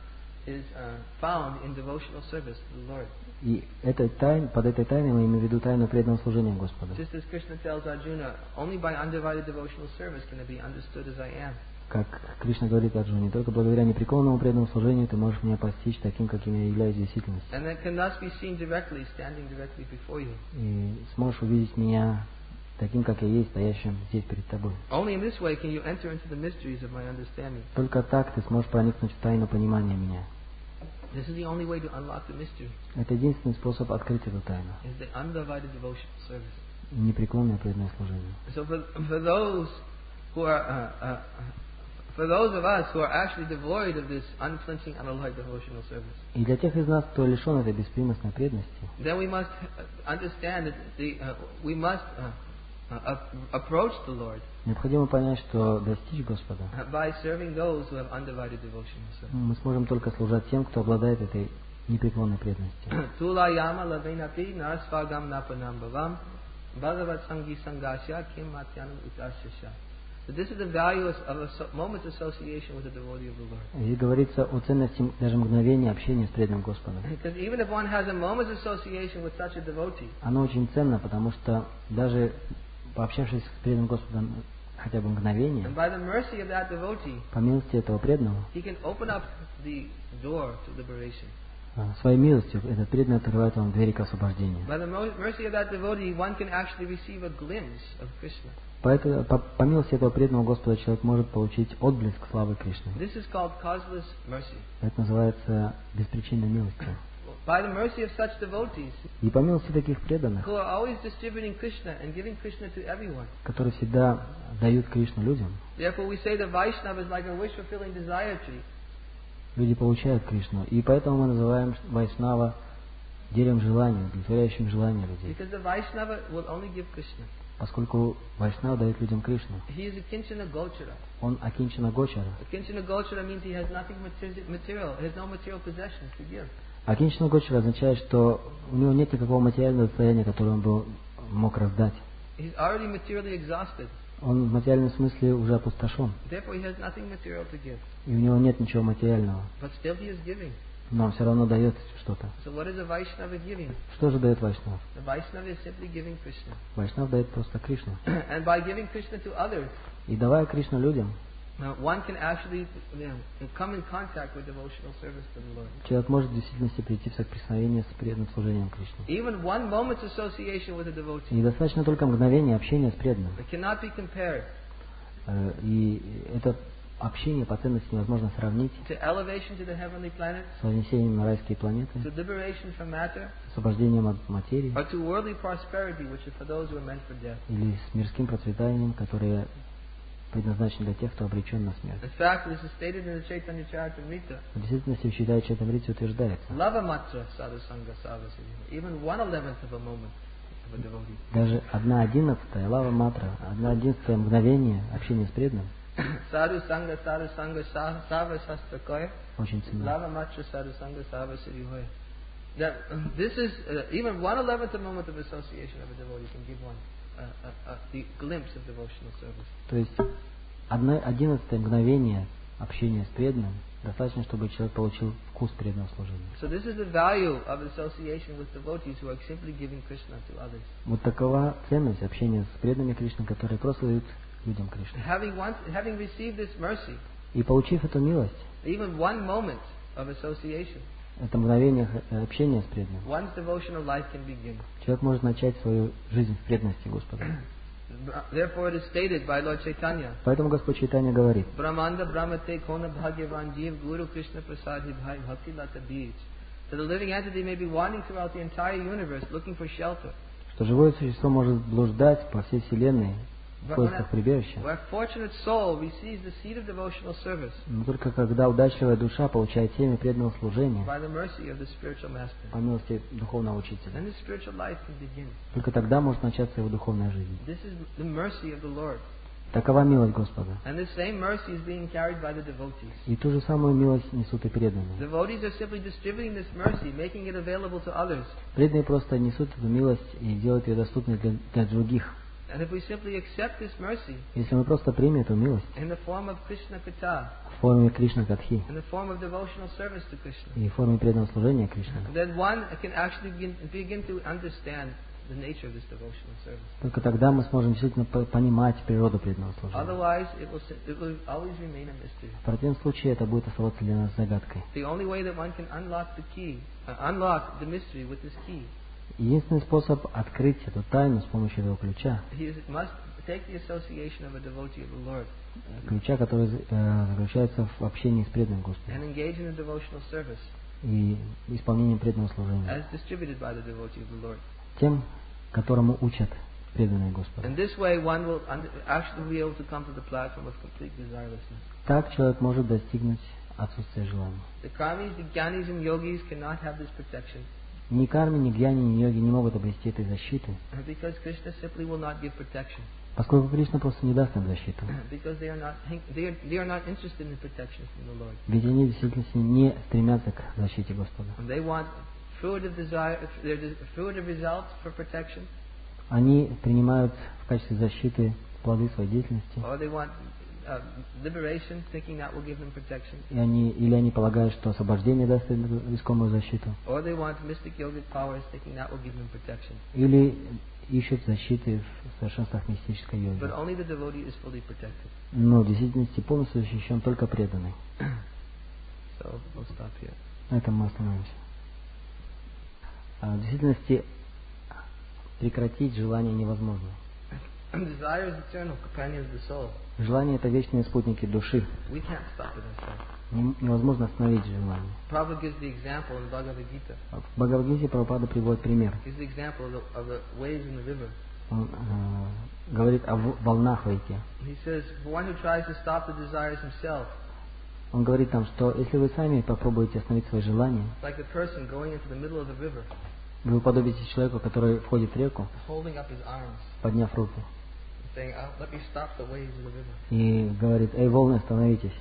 found in devotional service to the Lord. И под этой тайной мы имеем в виду тайну преданного служения Господу. Just as Krishna tells Arjuna, only by undivided devotional service can it be understood as I am. Как Кришна говорит Арджуне, только благодаря непреклонному преданному служению ты можешь меня постичь таким, каким я являюсь в действительности. And that can thus be seen directly, standing directly before you. И сможешь увидеть меня таким, как я есть, стоящим здесь перед тобой. Only in this way can you enter into the mysteries of my understanding. Только так ты сможешь проникнуть в тайну понимания меня. This is the only way to unlock the mystery, Это единственный способ открыть эту тайну. is the undivided devotional service. Непреклонное преданное служение. So for those who are for those of us who are actually devoid of this unflinching, unalloyed devotional service, И для тех из нас, кто лишен этой беспримесной преданности, then we must understand that we must approach the Lord необходимо понять, что достичь Господа by serving those who have undivided devotional service. мы сможем только служить тем, кто обладает этой непреклонной преданностью. Tulayama lavenapi narasvagam napanam bhavam bhagavat sangi sangasya kim matyanam utasya. So this is the value of a moment's association with the devotee of the Lord. И говорится о ценности даже мгновения общения с преданным Господом. Because even if one has a moment's association with such a devotee, Оно очень ценно, потому что даже пообщавшись с преданным Господом хотя бы мгновение, and by the mercy of that devotee, по милости этого преданного, he can open up the door to liberation. своей милостью этот преданный открывает вам двери к освобождению. By the mercy of that devotee, one can actually receive a glimpse of Krishna. Поэтому, по милости этого преданного Господа человек может получить отблеск славы Кришны. This is called causeless mercy. Это называется беспричинной милостью. By the mercy of such devotees, И по милости таких преданных, who are always distributing Krishna and giving Krishna to everyone. которые всегда дают Кришну людям, Therefore we say the Vaishnava is like a wish-fulfilling desire tree. люди получают Кришну. И поэтому мы называем Вайшнава деревом желания, удовлетворяющим желания людей. Because the Vaishnava will only give Krishna. Поскольку Вайшнава дает людям Кришну. He is a Kinchana Gochara. Он Акинчана Гочара. A Kinchana Gochara means he has nothing material. He has no material possessions to give. Акинчана Гочара означает, что у него нет никакого материального состояния, которое он бы мог раздать. He's already materially exhausted. Он в материальном смысле уже опустошен. Therefore he has nothing material to give. И у него нет ничего материального. But still he is giving. Но он все равно дает что-то. So what is a Vaishnava giving? Что же дает Вайшнав? The Vaishnava is simply giving Krishna. Вайшнав дает просто Кришну. And by giving Krishna to others, И давая Кришну людям, one can actually come in contact with devotional service to the Lord. человек может в действительности прийти в соприкосновение с преданным служением Кришне. Even one moment's association with a devotee, И достаточно только мгновения общения с преданным. it cannot be compared И это общение по ценности невозможно сравнить to elevation to the heavenly planet, с вознесением на райские планеты, to liberation from matter, с освобождением от материи or to worldly prosperity, which is for those who are meant for death. или с мирским процветанием, которое предназначено для тех, кто обречен на смерть. In fact, this is stated in the Chaitanya Charitamrita. В действительности в Чайтанья Чаритамрите утверждается, Lava matra sadhu sangha savasya. Even 1/11 of a moment of a devotee. даже 1/11 лава матра, 1/11 мгновение общения с преданным Sadhu sangha savasastakaya. очень ценно. Lava matra sadhu sangha savasya hoya. That this is even 1/11 a moment of association of a devotee can give one the glimpse of devotional service. То есть 1/11 мгновение общения с преданным достаточно, чтобы человек получил вкус преданного служения. So this is the value of association with devotees who are simply giving Krishna to others. Вот такова ценность общения с преданными Кришны, которые просто дают людям Кришну. Having received this mercy, И получив эту милость, even one moment of association, это мгновение общения с преданным, one's devotional life can begin. человек может начать свою жизнь в преданности Господу. Therefore it is stated by Lord Chaitanya, Поэтому Господь Чайтанья говорит, Brahmanda Brahmate Kona Bhagyavan Jeev Guru Krishna Prasadi Bhai Bhakti Lata Beach. That the living entity may be wandering throughout the entire universe looking for shelter. что живое существо может блуждать по всей Вселенной в поисках прибежища, Where fortunate soul receives the seed of devotional service но только когда удачливая душа получает семя преданного служения by the mercy of the spiritual master, по милости духовного учителя, then his spiritual life can begin. только тогда может начаться его духовная жизнь. This is the mercy of the Lord. Такова милость Господа. And this same mercy is being carried by the devotees. И ту же самую милость несут и преданные. Devotees are simply distributing this mercy, making it available to others. Преданные просто несут эту милость и делают ее доступной для других. And if we simply accept this mercy Если мы просто примем эту милость in the form of Krishna Katha, в форме Кришна Катхи in the form of devotional service to Krishna, и в форме преданного служения Кришне, then one can actually begin to understand the nature of this devotional service. Только тогда мы сможем действительно понимать природу преданного служения. Otherwise, it will always remain a mystery. В противном случае это будет оставаться для нас загадкой. The only way that one can unlock the key, unlock the mystery with this key, Единственный способ открыть эту тайну с помощью этого ключа, he must take the association of a devotee of the Lord ключа, который заключается в общении с преданным and Господом engage in a devotional service и исполнением преданного служения, as distributed by the devotee of the Lord. тем, которому учат преданные Господу. In this way, one will actually be able to come to the platform of complete desirelessness. Так человек может достигнуть отсутствия желания. The karmis, the jnanis, and yogis cannot have this protection Ни карми, ни гьяни, ни йоги не могут обрести этой защиты, because Krishna simply will not give protection поскольку Кришна просто не даст им защиту. because they are not interested in protection from the Lord. Ведь они в действительности не стремятся к защите Господа. And they want fruitive results for protection, Они принимают в качестве защиты плоды своей деятельности, or they want liberation, thinking that will give them protection, или они полагают, что освобождение даст им искомую защиту, or they want mystic yogic powers, thinking that will give them protection. или ищут защиты в совершенствах мистической йоги. But only the devotee is fully protected. Но в действительности полностью защищен только преданный. So we'll stop here. На этом мы остановимся. В действительности прекратить желание невозможно. Desire is eternal, companion of the soul. Желание — это вечные спутники души. We can't stop it ourselves. Невозможно остановить желание. Prabhupada gives the example in Bhagavad Gita. В Бхагавад-гите Прабхупада приводит пример. Gives the example of the waves in the river. Он говорит о волнах в реке. He says, for one who tries to stop the desires himself, Он говорит там, что если вы сами попробуете остановить свои желания, like a person going into the middle of the river, вы уподобитесь человеку, который входит в реку, holding up his arms, подняв руки, saying, let me stop the waves in the river. и говорит: «Эй, волны, остановитесь».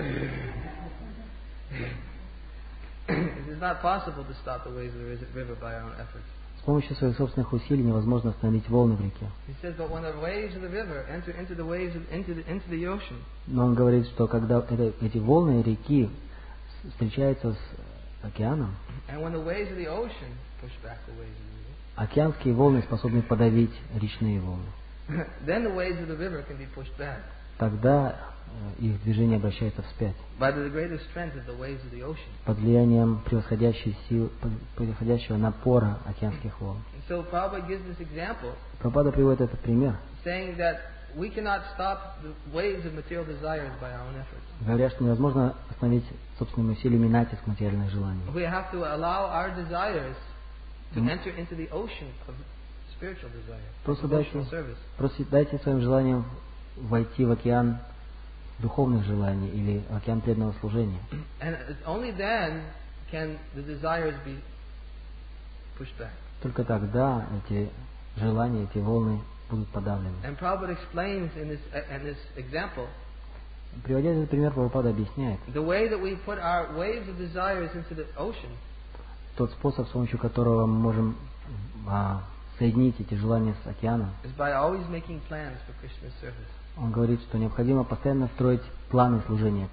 It is not possible to stop the waves of the river by our own efforts. С помощью своих собственных усилий невозможно остановить волны в реке. He says, but when the waves of the river enter into the waves into the ocean, Но он говорит, что когда эти волны реки встречаются с океаном, and when the waves of the ocean push back the waves of the river, океанские волны способны подавить речные волны. then the waves of the river can be pushed back Тогда их движение обращается вспять by the greater strength of the waves of the ocean. под влиянием превосходящего напора океанских волн. And so Prabhupada gives this example, Прабхупада приводит этот пример, saying that we cannot stop the waves of material desires by our own efforts. говоря, что невозможно остановить собственными усилиями натиск материальных желаний. We have to allow our desires to enter into the ocean of spiritual desire, Просто devotional service. дайте своим желаниям войти в океан духовных желаний или океан преданного служения. And only then can the desires be pushed back. Только тогда эти желания, эти волны будут подавлены. And Prabhupada explains in this example, Приводя этот пример, Прабхупада объясняет, the way that we put our waves of desires into the ocean тот способ, с помощью которого мы можем соединить эти желания с океаном. is by always making plans for Krishna's service. Он говорит, что необходимо постоянно строить планы служения